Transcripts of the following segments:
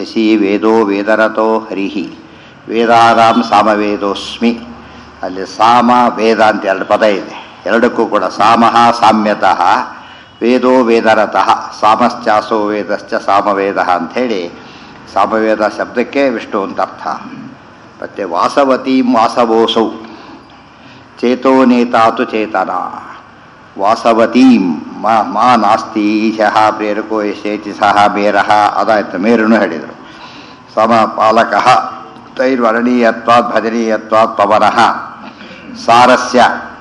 ಶಶಿ ವೇದೋ ವೇದರತೋ ಹರಿಹಿ ವೇದಾನಾಂ ಸಾಮವೇದೋಸ್ಮಿ. ಅಲ್ಲಿ ಸಾಮ ವೇದ ಅಂತ ಎರಡು ಪದ ಇದೆ. ಎರಡಕ್ಕೂ ಕೂಡ ಸಾಮಃ ಸಾಮ್ಯತಃ ವೇದೋ ವೇದರತಃ ಸಾಮಶ್ಚಾಸೋ ವೇದಶ್ಚ ಸಾಮವೇದ ಅಂಥೇಳಿ ಸಾಮವೇದ ಶಬ್ದಕ್ಕೆ ವಿಷ್ಣು ಅಂತ ಅರ್ಥ. ಮತ್ತು ವಾಸವತೀಂ ವಾಸವೋಸೌ ಚೇತೋ ನೇತಾತು ಚೇತನ. ವಾಸವತೀಂ ಮಾ ನಾಸ್ತಿ ಈಶಃ ಪ್ರೇರಕೋ ಯಶೇತಿ ಸಹ ಮೇರಃ ಅದಾಯ್ತು. ಮೇರುನು ಹೇಳಿದರು. ಸಮಪಾಲಕಃ ತೈರ್ವರಣೀಯತ್ವಾತ್ ಭಜನೀಯತ್ವಾತ್ ಪವನಃ ಸಾರಸ್ಯ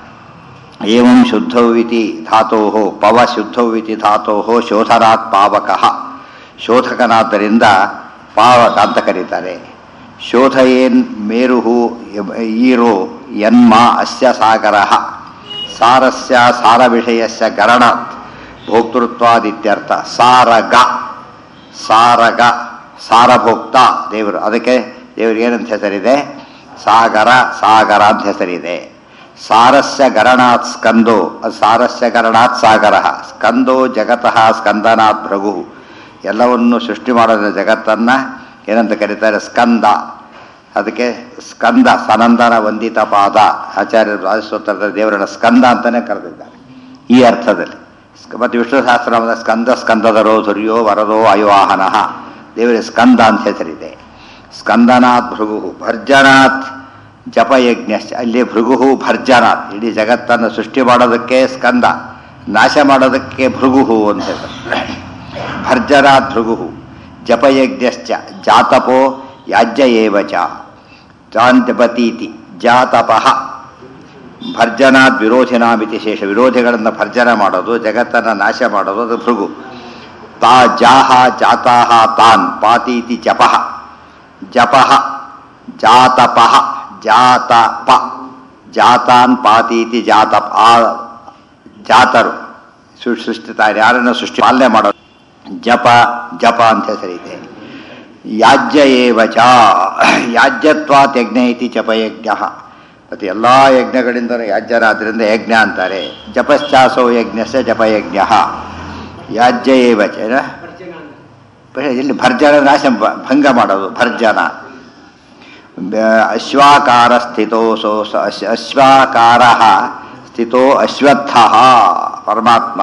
ಏವಂ ಶುದ್ಧೌ ಇತಿ ಧಾತೋಃ ಪವ ಶುದ್ಧೌ ಇತಿ ಧಾತೋಃ ಶೋಧನಾತ್ ಪಾವಕಃ. ಶೋಧಕನಾದ್ದರಿಂದ ಪಾವಕ ಅಂತ ಕರೀತಾರೆ. ಶೋಧಯೇನ್ ಮೇರುಹು ಈರೋ ಯನ್ಮ ಅಸ್ಯ ಸಾಗರಃ ಸಾರಸ್ಯ ಸಾರ ವಿಷಯಸ್ಯ ಗರಣಾತ್ ಭೋಕ್ತೃತ್ವಾದಿತ್ಯರ್ಥ. ಸಾರಗ ಸಾರಗ ಸಾರಭೋಕ್ತ ದೇವರು. ಅದಕ್ಕೆ ದೇವರಿಗೆ ಏನಂತ ಹೆಸರಿದೆ? ಸಾಗರ ಸಾಗರ ಅಂತ ಹೆಸರಿದೆ. ಸಾರಸ್ಯ ಗರಣಾತ್ ಸ್ಕಂದೋ ಅದು ಸಾರಸ್ಯ ಗರಣಾತ್ ಸಾಗರ. ಸ್ಕಂದೋ ಜಗತಃ ಸ್ಕಂದನಾತ್ ಭೃಗು. ಎಲ್ಲವನ್ನು ಸೃಷ್ಟಿ ಮಾಡೋದ್ರ ಜಗತ್ತನ್ನು ಏನಂತ ಕರೀತಾರೆ? ಸ್ಕಂದ. ಅದಕ್ಕೆ ಸ್ಕಂದ ಸನಂದನ ವಂದಿತ ಪಾದ. ಆಚಾರ್ಯರು ರಾಜಸ್ತೋತ್ರದ ದೇವರನ್ನ ಸ್ಕಂದ ಅಂತಲೇ ಕರೆದಿದ್ದಾರೆ ಈ ಅರ್ಥದಲ್ಲಿ. ಮತ್ತು ವಿಷ್ಣು ಸಹಸ್ರನಾಮದ ಸ್ಕಂದ ಸ್ಕಂದದರೋ ಧುರ್ಯೋ ವರದೋ ಅಯುವಾಹನಃ. ದೇವರಿಗೆ ಸ್ಕಂದ ಅಂತ ಹೆಸರಿದೆ. ಸ್ಕಂದನಾಥ್ ಭೃಗು ಭರ್ಜನಾಥ್ ಜಪಯಜ್ಞ. ಅಲ್ಲಿ ಭೃಗು ಭರ್ಜನಾಥ್. ಇಡೀ ಜಗತ್ತನ್ನು ಸೃಷ್ಟಿ ಮಾಡೋದಕ್ಕೆ ಸ್ಕಂದ, ನಾಶ ಮಾಡೋದಕ್ಕೆ ಭೃಗು ಅಂತ ಹೆಸರು. ಭರ್ಜನಾಥ್ ಭೃಗು ಜಪಯಜ್ಞಶ್ಚ ಜಾತಪೋ ಯಾಜ್ಯ ಏವ ಚ ಜಾಂತ್ಯಪತೀತಿ ಜಾತಪಃ. ಭರ್ಜನಾಥ್ ವಿರೋಧಿನಾಮಿತಿ ಶೇಷ. ವಿರೋಧಿಗಳನ್ನು ಭರ್ಜನ ಮಾಡೋದು, ಜಗತ್ತನ್ನು ನಾಶ ಮಾಡೋದು ಅದು ಭೃಗು. ತಾ ಜಾಹ ಜಾತಾಹ ತಾನ್ ಪಾತೀತಿ ಜಪಃ. ಜಪಃ ಜಾತಪಃ ಜಾತಪ ಜಾತಾನ್ ಪಾತೀತಿ ಜಾತಪ. ಜಾತರು ಸೃಷ್ಟಿತಾರೆ, ಯಾರನ್ನು ಸೃಷ್ಟಿ ಪಾಲನೆ ಮಾಡೋದು ಜಪ ಜಪ ಅಂತ ಹೆಸರಿದೆ. ಯಾಜ್ಯ ಏವ ಚ ಯಾಜ್ಯತ್ವಾತ್ ಯಜ್ಞ ಇತಿ ಜಪಯಜ್ಞ. ಮತ್ತು ಎಲ್ಲ ಯಜ್ಞಗಳಿಂದ ಯಾಜ್ಯರಾದ್ರಿಂದ ಯಜ್ಞ ಅಂತಾರೆ. ಜಪಶ್ಚಾಸೋ ಯಜ್ಞಸ್ಯ ಜಪಯಜ್ಞ. ಯಾಜ್ಯ ಏವ ಚ ಇಲ್ಲಿ ಭರ್ಜನ ನಾಶ ಭಂಗ ಮಾಡೋದು ಭರ್ಜನ. ಅಶ್ವಾಕಾರ ಸ್ಥಿತೋ ಅಶ್ವಾಕಾರ ಸ್ಥಿತೋ ಅಶ್ವತ್ಥ. ಪರಮಾತ್ಮ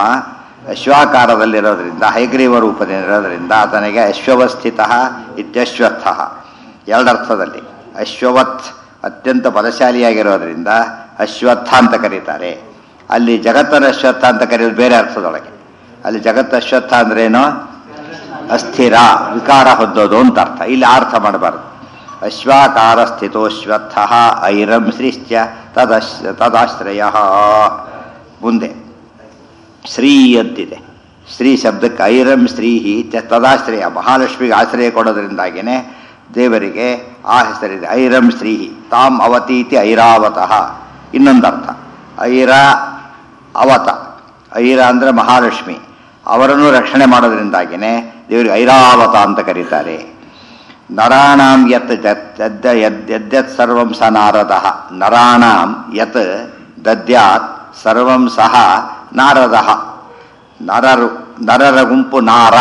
ಅಶ್ವಾಕಾರದಲ್ಲಿರೋದ್ರಿಂದ ಹೈಗ್ರೀವ ರೂಪದಲ್ಲಿರೋದ್ರಿಂದ ಆತನಿಗೆ ಅಶ್ವವಸ್ಥಿತ ಇತ್ಯಶ್ವತ್ಥ. ಎರಡರ್ಥದಲ್ಲಿ. ಅಶ್ವವತ್ ಅತ್ಯಂತ ಬಲಶಾಲಿಯಾಗಿರೋದ್ರಿಂದ ಅಶ್ವತ್ಥ ಅಂತ ಕರೀತಾರೆ. ಅಲ್ಲಿ ಜಗತ್ತನ ಅಶ್ವತ್ಥ ಅಂತ ಕರೆಯೋದು ಬೇರೆ ಅರ್ಥದೊಳಗೆ. ಅಲ್ಲಿ ಜಗತ್ತು ಅಶ್ವತ್ಥ ಅಂದ್ರೇನು? ಅಸ್ಥಿರ, ವಿಕಾರ ಹೊಂದೋದು ಅಂತ ಅರ್ಥ. ಇಲ್ಲಿ ಅರ್ಥ ಮಾಡಬಾರ್ದು. ಅಶ್ವಾಕಾರ ಸ್ಥಿತೋಶ್ವತ್ಥ ಐರಂ ಶ್ರೀಶ್ಚ ತದಾಶ್ರಯ. ಮುಂದೆ ಶ್ರೀ ಅಂತಿದೆ. ಶ್ರೀ ಶಬ್ದಕ್ಕೆ ಐರಂ ಶ್ರೀಹಿ ತದಾಶ್ರಯ. ಮಹಾಲಕ್ಷ್ಮಿಗೆ ಆಶ್ರಯ ಕೊಡೋದ್ರಿಂದಾಗಿಯೇ ದೇವರಿಗೆ ಆ ಹೆಸರಿದೆ. ಐರಂ ಶ್ರೀಹಿ ತಾಮ್ ಅವತೀತಿ ಐರಾವತಃ. ಇನ್ನೊಂದರ್ಥ ಐರ ಅವತ. ಐರ ಅಂದರೆ ಮಹಾಲಕ್ಷ್ಮಿ, ಅವರನ್ನು ರಕ್ಷಣೆ ಮಾಡೋದ್ರಿಂದಾಗಿಯೇ ದೇವರಿಗೆ ಐರಾವತ ಅಂತ ಕರೀತಾರೆ. ನರಾಣಾಂ ಯತ್ ಯದ್ಯತ್ ಸರ್ವಂ ಸ ನಾರದಃ. ನರಾಣಾಂ ಯತ್ ದದ್ಯಾತ್ ಸರ್ವಂ ಸಹ ನಾರದಃ. ನರರು, ನರರ ಗುಂಪು ನಾರ,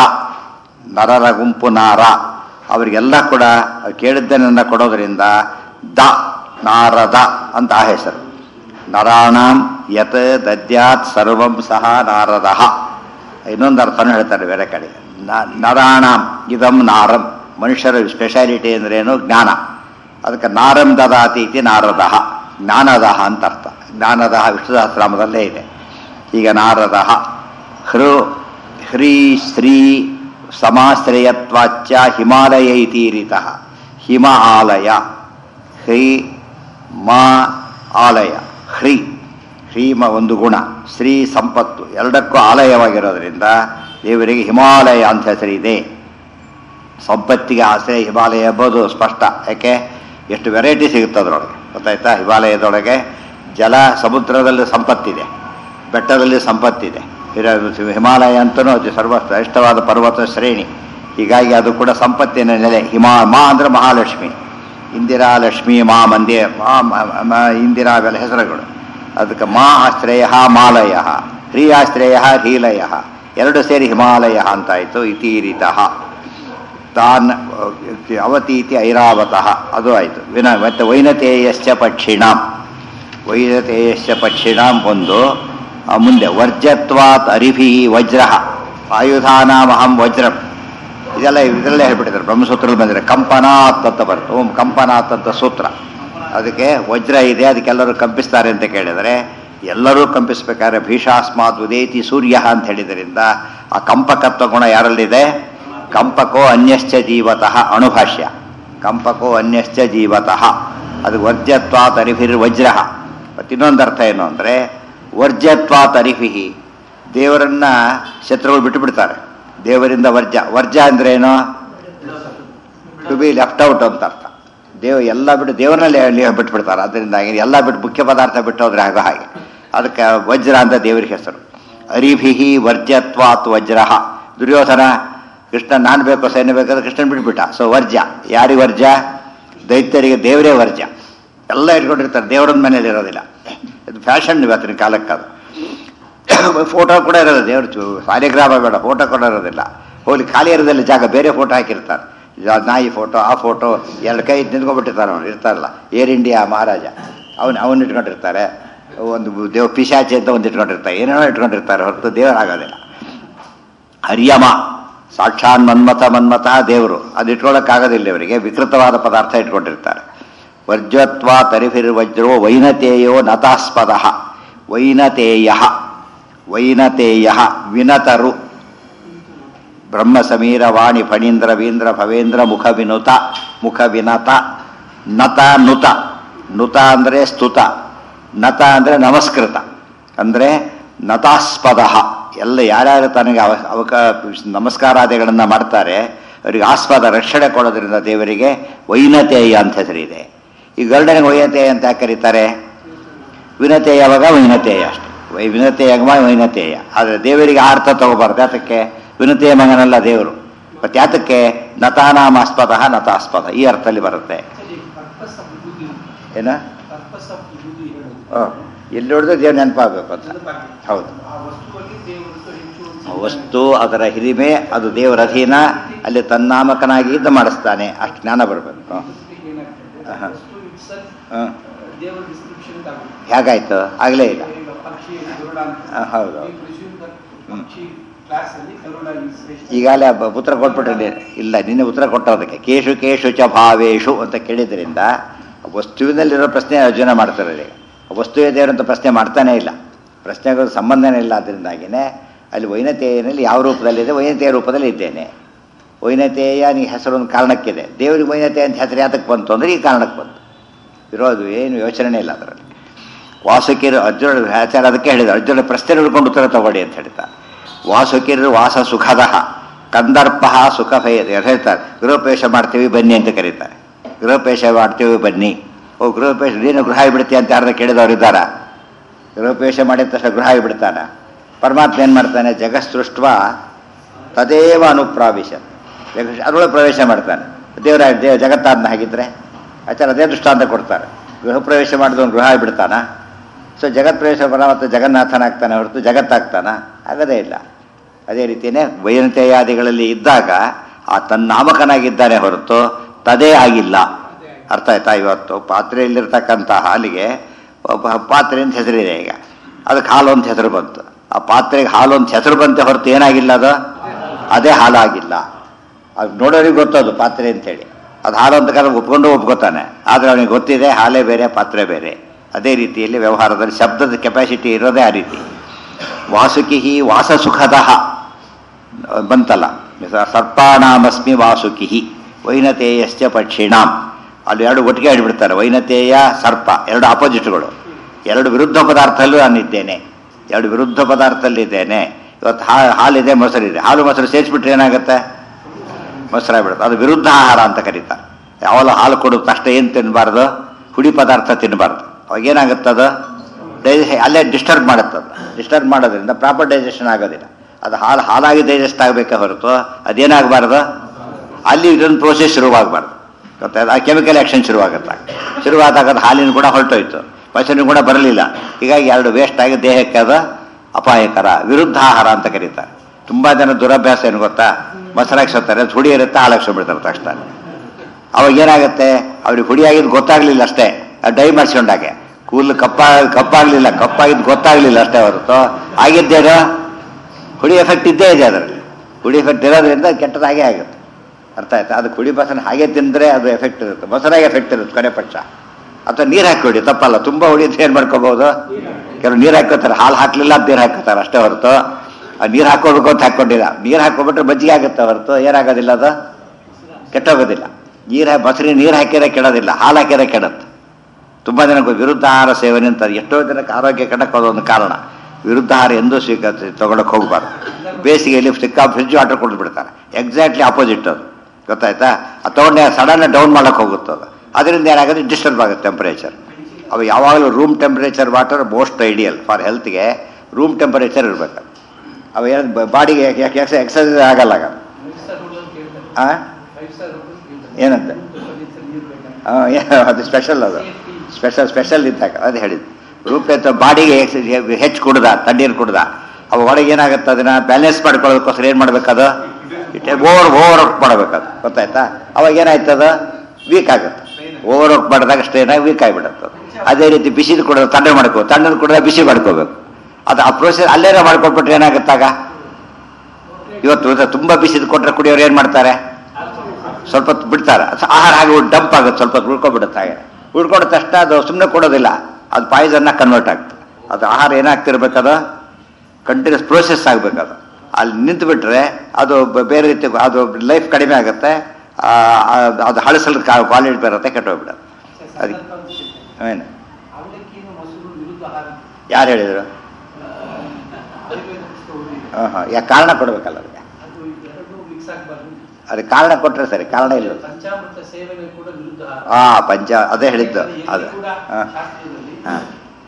ನರರ ಗುಂಪು ನಾರ. ಅವರಿಗೆಲ್ಲ ಕೂಡ ಕೇಳಿದ್ದನನ್ನು ಕೊಡೋದರಿಂದ ದ ನಾರದ ಅಂತ ಆ ಹೆಸರು. ನರಾಣಾಂ ಯತ್ ದದ್ಯಾತ್ ಸರ್ವಂ ಸಹ ನಾರದಃ. ಇನ್ನೊಂದು ಅರ್ಥನೂ ಹೇಳ್ತಾರೆ ಬೇರೆ ಕಡೆ. ನರಾಣಾಂ ಇದಂ ನಾರಂ. ಮನುಷ್ಯರ ಸ್ಪೆಷಾಲಿಟಿ ಅಂದ್ರೇನು? ಜ್ಞಾನ. ಅದಕ್ಕೆ ನಾರಂ ದದಾತಿ ಇತಿ ನಾರದಃ. ಜ್ಞಾನದಃ ಅಂತ ಅರ್ಥ. ಜ್ಞಾನದಃ ವಿಷ್ಣು ಸಹಸ್ರನಾಮದಲ್ಲೇ ಇದೆ. ಈಗ ನಾರದಃ ಹೃ ಹ್ರೀ ಶ್ರೀ ಸಮಾಶ್ರಯತ್ವಾಚ್ಚ ಹಿಮಾಲಯ ಇತೀರಿತಃ. ಹಿಮ ಆಲಯ. ಹ್ರೀ ಮಾ ಆಲಯ. ಹ್ರೀ ಹ್ರೀಮ ಒಂದು ಗುಣ, ಶ್ರೀ ಸಂಪತ್ತು, ಎರಡಕ್ಕೂ ಆಲಯವಾಗಿರೋದ್ರಿಂದ ದೇವರಿಗೆ ಹಿಮಾಲಯ ಅಂತ ಹೆಸರಿದೆ. ಸಂಪತ್ತಿಗೆ ಆಶ್ರಯ ಹಿಮಾಲಯ ಎಂಬುದು ಸ್ಪಷ್ಟ. ಯಾಕೆ? ಎಷ್ಟು ವೆರೈಟಿ ಸಿಗುತ್ತೆ ಅದರೊಳಗೆ, ಗೊತ್ತಾಯ್ತಾ? ಹಿಮಾಲಯದೊಳಗೆ ಜಲ, ಸಮುದ್ರದಲ್ಲಿ ಸಂಪತ್ತಿದೆ, ಬೆಟ್ಟದಲ್ಲಿ ಸಂಪತ್ತಿದೆ. ಹಿಮಾಲಯ ಅಂತಲೂ ಅದು ಸರ್ವಶ್ರೇಷ್ಠವಾದ ಪರ್ವತ ಶ್ರೇಣಿ. ಹೀಗಾಗಿ ಅದು ಕೂಡ ಸಂಪತ್ತಿನ ನೆಲೆ. ಮಾ ಅಂದರೆ ಮಹಾಲಕ್ಷ್ಮಿ. ಇಂದಿರಾ, ಲಕ್ಷ್ಮಿ, ಮಾ ಮಂದಿರ, ಇಂದಿರಾ ಅವೆಲ್ಲ ಹೆಸರುಗಳು. ಅದಕ್ಕೆ ಮಾ ಆಶ್ರಯ ಮಾಲಯ, ಹ್ರೀ ಆಶ್ರಯ ಹೀಲಯ, ಎರಡು ಸೇರಿ ಹಿಮಾಲಯ ಅಂತಾಯಿತು. ಇತೀರಿತಃ ತಾನ್ ಅವತೀತಿ ಐರಾವತಃ ಅದು ಆಯಿತು. ಮತ್ತು ವೈನತೇಯಶ್ಚ ಪಕ್ಷಿಣಾಂ, ವೈನತೇಯಶ್ಚ ಪಕ್ಷಿಣಾಂ ಒಂದು. ಮುಂದೆ ವರ್ಜತ್ವಾತ್ ಅರಿಭಿ ವಜ್ರ ಆಯುಧಾನಾಮಹಂ ವಜ್ರಂ, ಇದರಲ್ಲೇ ಹೇಳ್ಬಿಟ್ಟಿದ್ದಾರೆ. ಬ್ರಹ್ಮಸೂತ್ರದಲ್ಲಿ ಬಂದಿದೆ ಕಂಪನಾತ್ ಅಂತ ಬರುತ್ತೆ. ಓಂ ಕಂಪನಾತ್ ಅಂತ ಸೂತ್ರ. ಅದಕ್ಕೆ ವಜ್ರ ಇದೆ, ಅದಕ್ಕೆಲ್ಲರೂ ಕಂಪಿಸ್ತಾರೆ ಅಂತ ಕೇಳಿದರೆ ಎಲ್ಲರೂ ಕಂಪಿಸ್ಬೇಕಾದ್ರೆ ಭೀಷಾಸ್ಮಾತ್ ಉದೇತಿ ಸೂರ್ಯ ಅಂತ ಹೇಳಿದ್ರಿಂದ ಆ ಕಂಪಕತ್ವ ಗುಣ ಯಾರಲ್ಲಿದೆ? ಕಂಪಕೋ ಅನ್ಯಶ್ಚ ಜೀವತಃ ಅಣುಭಾಷ್ಯ. ಕಂಪಕೋ ಅನ್ಯಶ್ಚ ಜೀವತಃ ಅದು ವರ್ಜತ್ವಾತ್ ಅರಿಭಿರ್ ವಜ್ರ. ಮತ್ತು ಇನ್ನೊಂದು ಅರ್ಥ ಏನು ಅಂದರೆ ವರ್ಜತ್ವಾತ್ ಅರಿಭಿ, ದೇವರನ್ನ ಶತ್ರುಗಳು ಬಿಟ್ಟು ಬಿಡ್ತಾರೆ. ದೇವರಿಂದ ವರ್ಜ. ವರ್ಜ ಅಂದ್ರೆ ಏನು? ಟು ಬಿ ಲೆಫ್ಟ್ ಔಟ್ ಅಂತ ಅರ್ಥ. ಎಲ್ಲ ಬಿಟ್ಟು ದೇವರನ್ನೇ ಬಿಟ್ಬಿಡ್ತಾರೆ. ಅದರಿಂದಾಗಿ ಎಲ್ಲ ಬಿಟ್ಟು ಮುಖ್ಯ ಪದಾರ್ಥ ಬಿಟ್ಟು ಹೋದ್ರೆ ಆಗ ಹಾಗೆ. ಅದಕ್ಕೆ ವಜ್ರ ಅಂತ ದೇವರಿಗೆ ಹೆಸರು. ಅರಿಭಿ ವರ್ಜತ್ವಾತ್ ವಜ್ರ. ದುರ್ಯೋಧನ ಕೃಷ್ಣ ನಾನು ಬೇಕು ಸೈನ್ಯ ಬೇಕಾದ್ರೆ ಕೃಷ್ಣನ್ ಬಿಟ್ಬಿಟ್ಟ. ಸೊ ವರ್ಜ. ಯಾರಿಗೆ ವರ್ಜ? ದೈತ್ಯರಿಗೆ ದೇವರೇ ವರ್ಜ. ಎಲ್ಲ ಇಟ್ಕೊಂಡಿರ್ತಾರೆ, ದೇವರೊಂದ ಮನೇಲಿ ಇರೋದಿಲ್ಲ. ಇದು ಫ್ಯಾಷನ್ ಇವತ್ತಿನ ಕಾಲಕ್ಕೆ. ಅದು ಫೋಟೋ ಕೂಡ ಇರೋದು, ದೇವ್ರ ಸಾಲಿಗ್ರಾಮ ಬೇಡ, ಫೋಟೋ ಕೂಡ ಇರೋದಿಲ್ಲ. ಹೋಗ್ಲಿ ಖಾಲಿ ಇರೋದಿಲ್ಲ ಜಾಗ, ಬೇರೆ ಫೋಟೋ ಹಾಕಿರ್ತಾರೆ. ನಾಯಿ ಫೋಟೋ, ಆ ಫೋಟೋ, ಎರಡು ಕೈ ನಿಂತ್ಕೊಂಡ್ಬಿಟ್ಟಿರ್ತಾನೆ. ಅವನು ಇರ್ತಾರಲ್ಲ ಏರ್ ಇಂಡಿಯಾ ಮಹಾರಾಜ, ಅವನು ಇಟ್ಕೊಂಡಿರ್ತಾರೆ. ಒಂದು ದೇವ್ ಪಿಶಾಚಿ ಅಂತ ಒಂದು ಇಟ್ಕೊಂಡಿರ್ತಾರೆ. ಏನೇನೋ ಇಟ್ಕೊಂಡಿರ್ತಾರೆ, ಹೊರತು ದೇವರಾಗೋದಿಲ್ಲ. ಹರ್ಯಮ ಸಾಕ್ಷಾನ್ ಮನ್ಮಥ ದೇವರು, ಅದು ಇಟ್ಕೊಳ್ಳೋಕ್ಕಾಗೋದಿಲ್ಲ ಇವರಿಗೆ. ವಿಕೃತವಾದ ಪದಾರ್ಥ ಇಟ್ಕೊಂಡಿರ್ತಾರೆ. ವರ್ಜತ್ವ ತರಿಫಿರ್ ವಜ್ರೋ ವೈನತೇಯೋ ನತಾಸ್ಪದ. ವೈನತೇಯ ವಿನತರು. ಬ್ರಹ್ಮ ಸಮೀರ ವಾಣಿ ಫಣೀಂದ್ರ ವೀಂದ್ರ ಭವೇಂದ್ರ ಮುಖ ವಿನತ. ನತ ನುತ. ನುತ ಅಂದರೆ ಸ್ತುತ, ನತ ಅಂದರೆ ನಮಸ್ಕೃತ. ಅಂದರೆ ನತಾಸ್ಪದ. ಎಲ್ಲ ಯಾರ್ಯಾರು ತನಗೆ ನಮಸ್ಕಾರಾದಿಗಳನ್ನು ಮಾಡ್ತಾರೆ ಅವರಿಗೆ ಆಸ್ಪದ ರಕ್ಷಣೆ ಕೊಡೋದ್ರಿಂದ ದೇವರಿಗೆ ವೈನತೇಯ ಅಂತ ಹೆಸರಿದೆ. ಈ ಗರುಡನಿಗೆ ವೈನತೇಯ ಅಂತ ಯಾಕೆ ಕರೀತಾರೆ? ವಿನತೇಯ ಯಾವಾಗ ವೈನತೇಯ ಅಷ್ಟೆ. ವಿನತೇಯ ವೈನತೇಯ. ಆದರೆ ದೇವರಿಗೆ ಅರ್ಥ ತಗೋಬಾರ್ದು. ಯಾತಕ್ಕೆ? ವಿನತೆಯ ಮಗನಲ್ಲ ದೇವರು. ಮತ್ತೆ ಯಾತಕ್ಕೆ? ನತಾನಾಮಾಸ್ಪದ ನತಾಸ್ಪದ ಈ ಅರ್ಥದಲ್ಲಿ ಬರುತ್ತೆ. ಏನ ಎಲ್ಲಿ ಹೊಡೆದು ದೇವ್ರು ನೆನಪಾಗಬೇಕು ಅಂತ. ಹೌದು, ವಸ್ತು ಅದರ ಹಿರಿಮೆ, ಅದು ದೇವರ ಅಧೀನ, ಅಲ್ಲಿ ತನ್ನಾಮಕನಾಗಿ ಇದ್ದು ಮಾಡಿಸ್ತಾನೆ. ಅಷ್ಟು ಜ್ಞಾನ ಬರಬೇಕು. ಹೇಗಾಯ್ತು? ಆಗಲೇ ಇಲ್ಲ. ಹೌದು. ಈಗಾಗಲೇ ಉತ್ತರ ಕೊಟ್ಬಿಟ್ರೆ ಇಲ್ಲ, ನಿನ್ನೆ ಉತ್ತರ ಕೊಟ್ಟೋದಕ್ಕೆ ಕೇಶು ಚ ಭಾವೇಶು ಅಂತ ಕೇಳಿದ್ರಿಂದ ವಸ್ತುವಿನಲ್ಲಿರೋ ಪ್ರಶ್ನೆ ಯೋಜನೆ ಮಾಡ್ತಾರೆ. ವಸ್ತುವೇ ದೇವರಂತ ಪ್ರಶ್ನೆ ಮಾಡ್ತಾನೇ ಇಲ್ಲ, ಪ್ರಶ್ನೆಗಳು ಸಂಬಂಧನೇ ಇಲ್ಲ. ಅದರಿಂದಾಗಿಯೇ ಅಲ್ಲಿ ವೈನತೇಯನಲ್ಲಿ ಯಾವ ರೂಪದಲ್ಲಿದೆ? ವೈನತೆಯ ರೂಪದಲ್ಲಿ ಇದ್ದೇನೆ. ವೈನತೇಯ ನೀ ಹೆಸರು ಒಂದು ಕಾರಣಕ್ಕಿದೆ. ದೇವರಿಗೆ ವೈನತೆಯ ಅಂತ ಹೆಸರು ಯಾತಕ್ಕೆ ಬಂತು ಅಂದರೆ ಈ ಕಾರಣಕ್ಕೆ ಬಂತು. ಇರೋದು ಏನು ಯೋಚನೆ ಇಲ್ಲ ಅದರಲ್ಲಿ. ವಾಸುಕಿರ್ ಅರ್ಜುನ ಆಚಾರ ಅದಕ್ಕೆ ಹೇಳಿದ, ಅರ್ಜುನ ಪ್ರಶ್ನೆ ಹಿಡ್ಕೊಂಡು ಉತ್ತರ ತಗೊಳ್ಳಿ ಅಂತ ಹೇಳ್ತಾರೆ. ವಾಸುಕಿರ್ ವಾಸ ಸುಖದ ಕಂದರ್ಪ ಸುಖ ಭಯ ಹೇಳ್ತಾರೆ. ಗೃಹಪ್ರವೇಶ ಮಾಡ್ತೀವಿ ಬನ್ನಿ ಅಂತ ಕರೀತಾರೆ. ಗೃಹಪ್ರವೇಶ ಮಾಡ್ತೀವಿ ಬನ್ನಿ. ಗೃಹಪ್ರವೇಶ ನೀನು ಗೃಹ ಆಗಿಬಿಡ್ತೀಯ ಅಂತ ಯಾರು ಕೇಳಿದವರು ಇದ್ದಾರ? ಗೃಹಪ್ರವೇಶ ಮಾಡಿದ ತಕ್ಷಣ ಗೃಹ ಆಗಿಬಿಡ್ತಾನ? ಪರಮಾತ್ಮ ಏನು ಮಾಡ್ತಾನೆ? ಜಗತ್ಸೃಷ್ಟ ತದೇವ ಅನುಪ್ರಾವಿಶ, ಅದರೊಳಗೆ ಪ್ರವೇಶ ಮಾಡ್ತಾನೆ. ದೇವರ ಜಗತ್ತಾದ್ನ ಹಾಗಿದ್ರೆ ಆಚಾರ ಅದೇ ದೃಷ್ಟಾಂತ ಕೊಡ್ತಾರೆ. ಗೃಹ ಪ್ರವೇಶ ಮಾಡಿದವನು ಗೃಹ ಆಗಿಬಿಡ್ತಾನ? ಸೊ ಜಗತ್ ಪ್ರವೇಶ ಪರಮಾತ್ಮ ಜಗನ್ನಾಥನಾಗ್ತಾನೆ ಹೊರತು ಜಗತ್ತಾಗ್ತಾನ? ಆಗೋದೇ ಇಲ್ಲ. ಅದೇ ರೀತಿಯೇ ವೈನತೆಯಾದಿಗಳಲ್ಲಿ ಇದ್ದಾಗ ಆ ತನ್ನಾಮಕನಾಗಿದ್ದಾನೆ ಹೊರತು ತದೇ ಆಗಿಲ್ಲ. ಅರ್ಥ ಆಯ್ತಾ? ಇವತ್ತು ಪಾತ್ರೆಯಲ್ಲಿರ್ತಕ್ಕಂಥ ಹಾಲಿಗೆ ಪಾತ್ರೆ ಅಂತ ಹೆಸರಿದೆ. ಈಗ ಅದಕ್ಕೆ ಹಾಲು ಅಂತ ಹೆಸರು ಬಂತು. ಆ ಪಾತ್ರೆಗೆ ಹಾಲು ಅಂತ ಹೆಸರು ಬಂತೆ ಹೊರತು ಏನಾಗಿಲ್ಲ, ಅದು ಅದೇ ಹಾಲು ಆಗಿಲ್ಲ. ಅದು ನೋಡೋರಿಗೆ ಗೊತ್ತದು ಪಾತ್ರೆ ಅಂತೇಳಿ. ಅದು ಹಾಲು ಅಂತ ಕಾಲ ಒಪ್ಕೋತಾನೆ. ಆದರೆ ಅವನಿಗೆ ಗೊತ್ತಿದೆ ಹಾಲೇ ಬೇರೆ ಪಾತ್ರೆ ಬೇರೆ. ಅದೇ ರೀತಿಯಲ್ಲಿ ವ್ಯವಹಾರದಲ್ಲಿ ಶಬ್ದದ ಕೆಪಾಸಿಟಿ ಇರೋದೇ ಆ ರೀತಿ. ವಾಸುಕಿ ವಾಸ ಸುಖದ ಬಂತಲ್ಲ, ಸರ್ಪಾಣಾಮಸ್ಮಿ ವಾಸುಕಿ ವೈನತೇಯಶ್ಚ ಪಕ್ಷಿಣಾಂ. ಅಲ್ಲಿ ಎರಡು ಒಟ್ಟಿಗೆ ಆಡಿಬಿಡ್ತಾರೆ. ವೈನತೇಯ ಸರ್ಪ ಎರಡು ಆಪೋಸಿಟ್ಗಳು. ಎರಡು ವಿರುದ್ಧ ಪದಾರ್ಥದಲ್ಲೂ ನಾನಿದ್ದೇನೆ. ಎರಡು ವಿರುದ್ಧ ಪದಾರ್ಥದಲ್ಲಿದ್ದೇನೆ. ಇವತ್ತು ಹಾಲಿದೆ, ಮೊಸರಿದೆ. ಹಾಲು ಮೊಸರು ಸೇರಿಸ್ಬಿಟ್ರೆ ಏನಾಗುತ್ತೆ? ಮೊಸರಾಗ್ಬಿಡುತ್ತೆ. ಅದು ವಿರುದ್ಧ ಆಹಾರ ಅಂತ ಕರೀತಾರೆ. ಯಾವಾಗಲೂ ಹಾಲು ಕೊಡೋದು ತಕ್ಷಣ ಏನು ತಿನ್ನಬಾರ್ದು? ಹುಡಿ ಪದಾರ್ಥ ತಿನ್ನಬಾರ್ದು. ಅವಾಗೇನಾಗುತ್ತದು? ಅಲ್ಲೇ ಡಿಸ್ಟರ್ಬ್ ಮಾಡುತ್ತದು. ಡಿಸ್ಟರ್ಬ್ ಮಾಡೋದ್ರಿಂದ ಪ್ರಾಪರ್ ಡೈಜೆಷನ್ ಆಗೋದಿಲ್ಲ. ಅದು ಹಾಲಾಗಿ ಡೈಜೆಸ್ಟ್ ಆಗಬೇಕೆ ಹೊರತು ಅದೇನಾಗಬಾರ್ದು, ಅಲ್ಲಿ ಇದೊಂದು ಪ್ರೋಸೆಸ್ ಶುರುವಾಗಬಾರ್ದು. ಗೊತ್ತಾಯ್ತು? ಆ ಕೆಮಿಕಲ್ ಆ್ಯಕ್ಷನ್ ಶುರುವಾದಾಗ ಅದು ಹಾಲಿನ ಕೂಡ ಹೊರಟೋಯ್ತು, ಮೊಸರಿನ ಕೂಡ ಬರಲಿಲ್ಲ. ಹೀಗಾಗಿ ಎರಡು ವೇಸ್ಟ್ ಆಗಿ ದೇಹಕ್ಕೆ ಅದು ಅಪಾಯಕರ, ವಿರುದ್ಧ ಆಹಾರ ಅಂತ ಕರೀತಾರೆ. ತುಂಬ ಜನ ದುರಭ್ಯಾಸ ಏನು ಗೊತ್ತಾ, ಮೊಸರಾಕ್ಸೋತಾರೆ, ಹುಡಿ ಇರುತ್ತೆ, ಹಾಳಾಕ್ಸ್ಕೊಂಡ್ಬಿಡ್ತಾರೆ ತಕ್ಷಣ. ಅವಾಗ ಏನಾಗುತ್ತೆ, ಅವ್ರಿಗೆ ಹುಡಿ ಆಗಿದ್ದು ಗೊತ್ತಾಗ್ಲಿಲ್ಲ ಅಷ್ಟೇ, ಡೈ ಮಾಡಿಸ್ಕೊಂಡಾಗೆ ಕೂದಲು ಕಪ್ಪಾಗಲಿಲ್ಲ, ಕಪ್ಪಾಗಿದ್ದು ಗೊತ್ತಾಗಲಿಲ್ಲ ಅಷ್ಟೇ ಹೊರತು ಆಗಿದ್ದೇನೋ ಹುಡಿ ಎಫೆಕ್ಟ್ ಇದ್ದೇ ಇದೆ. ಅದರಲ್ಲಿ ಹುಡಿ ಎಫೆಕ್ಟ್ ಇರೋದ್ರಿಂದ ಕೆಟ್ಟದಾಗೆ ಆಗುತ್ತೆ. ಅರ್ಥ ಆಯ್ತಾ? ಅದಕ್ಕೆ ಹುಡಿ ಬಸನ ಹಾಗೆ ತಿಂದರೆ ಅದು ಎಫೆಕ್ಟ್ ಇರುತ್ತೆ, ಮೊಸರಾಗೆ ಎಫೆಕ್ಟ್ ಇರುತ್ತೆ ಕೊನೆ ಪಕ್ಷ. ಅಥವಾ ನೀರು ಹಾಕಿ ಹೊಡಿ, ತಪ್ಪಲ್ಲ. ತುಂಬ ಹೊಡಿದ್ರೆ ಏನು ಮಾಡ್ಕೋಬೋದು, ಕೆಲವು ನೀರು ಹಾಕೋತಾರೆ, ಹಾಲು ಹಾಕಲಿಲ್ಲ ಅಂತ ನೀರು ಹಾಕೋತಾರೆ ಅಷ್ಟೇ ಹೊರತು ಆ ನೀರು ಹಾಕೋಬೇಕು ಅಂತ ಹಾಕ್ಕೊಂಡಿಲ್ಲ. ನೀರು ಹಾಕ್ಕೊಬಿಟ್ರೆ ಮಜ್ಜಿಗೆ ಆಗುತ್ತೆ ಹೊರತು ಏನಾಗೋದಿಲ್ಲ, ಅದು ಕೆಟ್ಟೋಗೋದಿಲ್ಲ. ಮೊಸರಿ ನೀರು ಹಾಕಿದ್ರೆ ಕೆಡೋದಿಲ್ಲ, ಹಾಲು ಹಾಕಿದ್ರೆ ಕೆಡುತ್ತೆ. ತುಂಬ ಜನಕ್ಕೆ ವಿರುದ್ಧ ಆಹಾರ ಸೇವನೆ ಅಂತಾರೆ. ಎಷ್ಟೋ ಜನಕ್ಕೆ ಆರೋಗ್ಯ ಕೆಡಕ್ಕೆ ಅದೊಂದು ಕಾರಣ. ವಿರುದ್ಧ ಆಹಾರ ಎಂದೂ ತೊಗೊಳಕ್ಕೆ ಹೋಗಬಾರ್ದು. ಬೇಸಿಗೆಯಲ್ಲಿ ಫ್ರಿಜ್ ವಾಟರ್ ಕೊಟ್ಟು ಬಿಡ್ತಾರೆ, ಎಕ್ಸಾಕ್ಟ್ಲಿ ಆಪೋಸಿಟ್ ಅದು. ಗೊತ್ತಾಯ್ತಾ? ಅದು ತೊಗೊಂಡೆ ಸಡನ್ ಡೌನ್ ಮಾಡೋಕ್ಕೆ ಹೋಗುತ್ತೆ ಅದು. ಅದರಿಂದ ಏನಾಗುತ್ತೆ, ಡಿಸ್ಟರ್ಬ್ ಆಗುತ್ತೆ ಟೆಂಪರೇಚರ್. ಅವು ಯಾವಾಗಲೂ room temperature water most ideal for ಹೆಲ್ತ್ಗೆ. ರೂಮ್ ಟೆಂಪರೇಚರ್ ಇರಬೇಕು. ಅವು ಏನು ಬಾಡಿಗೆ ಎಕ್ಸಸೈಸ್ ಆಗಲ್ಲ ಆಗ. ಏನಂತೆ ಅದು ಸ್ಪೆಷಲ್, ಅದು ಸ್ಪೆಷಲ್ ಇದ್ದಾಗ ಅದು ಹೇಳಿದ್ದು. ರೂಮ್ ಬಾಡಿಗೆ ಹೆಚ್ಚು ಕುಡ್ದ, ತಣ್ಣೀರು ಕುಡ್ದ, ಅವ ಒಳಗೆ ಏನಾಗುತ್ತೆ, ಅದನ್ನ ಬ್ಯಾಲೆನ್ಸ್ ಮಾಡ್ಕೊಳ್ಳೋದಕ್ಕೋಸ್ಕರ ಏನು ಮಾಡ್ಬೇಕದು, ಓವರ್ ವರ್ಕ್ ಮಾಡಬೇಕದು. ಗೊತ್ತಾಯ್ತಾ? ಅವಾಗ ಏನಾಯ್ತದ, ವೀಕ್ ಆಗುತ್ತೆ. ಓವರ್ ವರ್ಕ್ ಮಾಡಿದಾಗ ಸ್ಟ್ರೈನ್ ಆಗಿ ವೀಕ್ ಆಗಿಬಿಡುತ್ತೆ. ಅದೇ ರೀತಿ ಬಿಸಿದು ಕುಡಿದ್ರೆ ತಣ್ಣಗೆ ಮಾಡ್ಕೋ, ತಣ್ಣಗೆ ಕುಡಿದ್ರೆ ಬಿಸಿ ಮಾಡ್ಕೋಬೇಕು. ಅದು ಆ ಪ್ರೋಸೆಸ್ ಅಲ್ಲೇನೋ ಮಾಡ್ಕೊಟ್ಬಿಟ್ರೆ ಏನಾಗುತ್ತಾಗ, ಇವತ್ತು ತುಂಬ ಬಿಸಿದು ಕೊಟ್ಟರೆ ಕುಡಿಯೋರು ಏನು ಮಾಡ್ತಾರೆ, ಸ್ವಲ್ಪ ಹೊತ್ತು ಬಿಡ್ತಾರೆ. ಆಹಾರ ಹಾಗೆ ಡಂಪ್ ಆಗುತ್ತೆ, ಸ್ವಲ್ಪ ಹೊತ್ತು ಉಳ್ಕೊಬಿಡುತ್ತೆ. ಹಾಗೆ ಉಳ್ಕೊಂಡ ತಕ್ಷಣ ಅದು ಸುಮ್ಮನೆ ಕೊಡೋದಿಲ್ಲ, ಅದು ಪಾಯ್ಸನ್ನ ಕನ್ವರ್ಟ್ ಆಗ್ತದೆ. ಅದು ಆಹಾರ ಏನಾಗ್ತಿರ್ಬೇಕದು, ಕಂಟಿನ್ಯೂಸ್ ಪ್ರೋಸೆಸ್ ಆಗಬೇಕದು. ಅಲ್ಲಿ ನಿಂತು ಬಿಟ್ರೆ ಅದು ಬೇರೆ ರೀತಿ ಅದು ಲೈಫ್ ಕಡಿಮೆ ಆಗುತ್ತೆ, ಅದು ಹಳಸಲ್ ಕ್ವಾಲಿಟಿ ಬರುತ್ತೆ, ಕೆಟ್ಟೋಗ್ಬಿಡುತ್ತೆ. ಅದಕ್ಕೆ ಏನು ಯಾರು ಹೇಳಿದರು? ಹಾಂ, ಯಾಕೆ ಕಾರಣ ಕೊಡಬೇಕಲ್ಲ ಅದಕ್ಕೆ. ಅದಕ್ಕೆ ಕಾರಣ ಕೊಟ್ಟರೆ ಸರಿ, ಕಾರಣ ಇಲ್ಲ. ಅದೇ ಹೇಳಿದ್ದು ಅದು. ಹಾಂ ಹಾಂ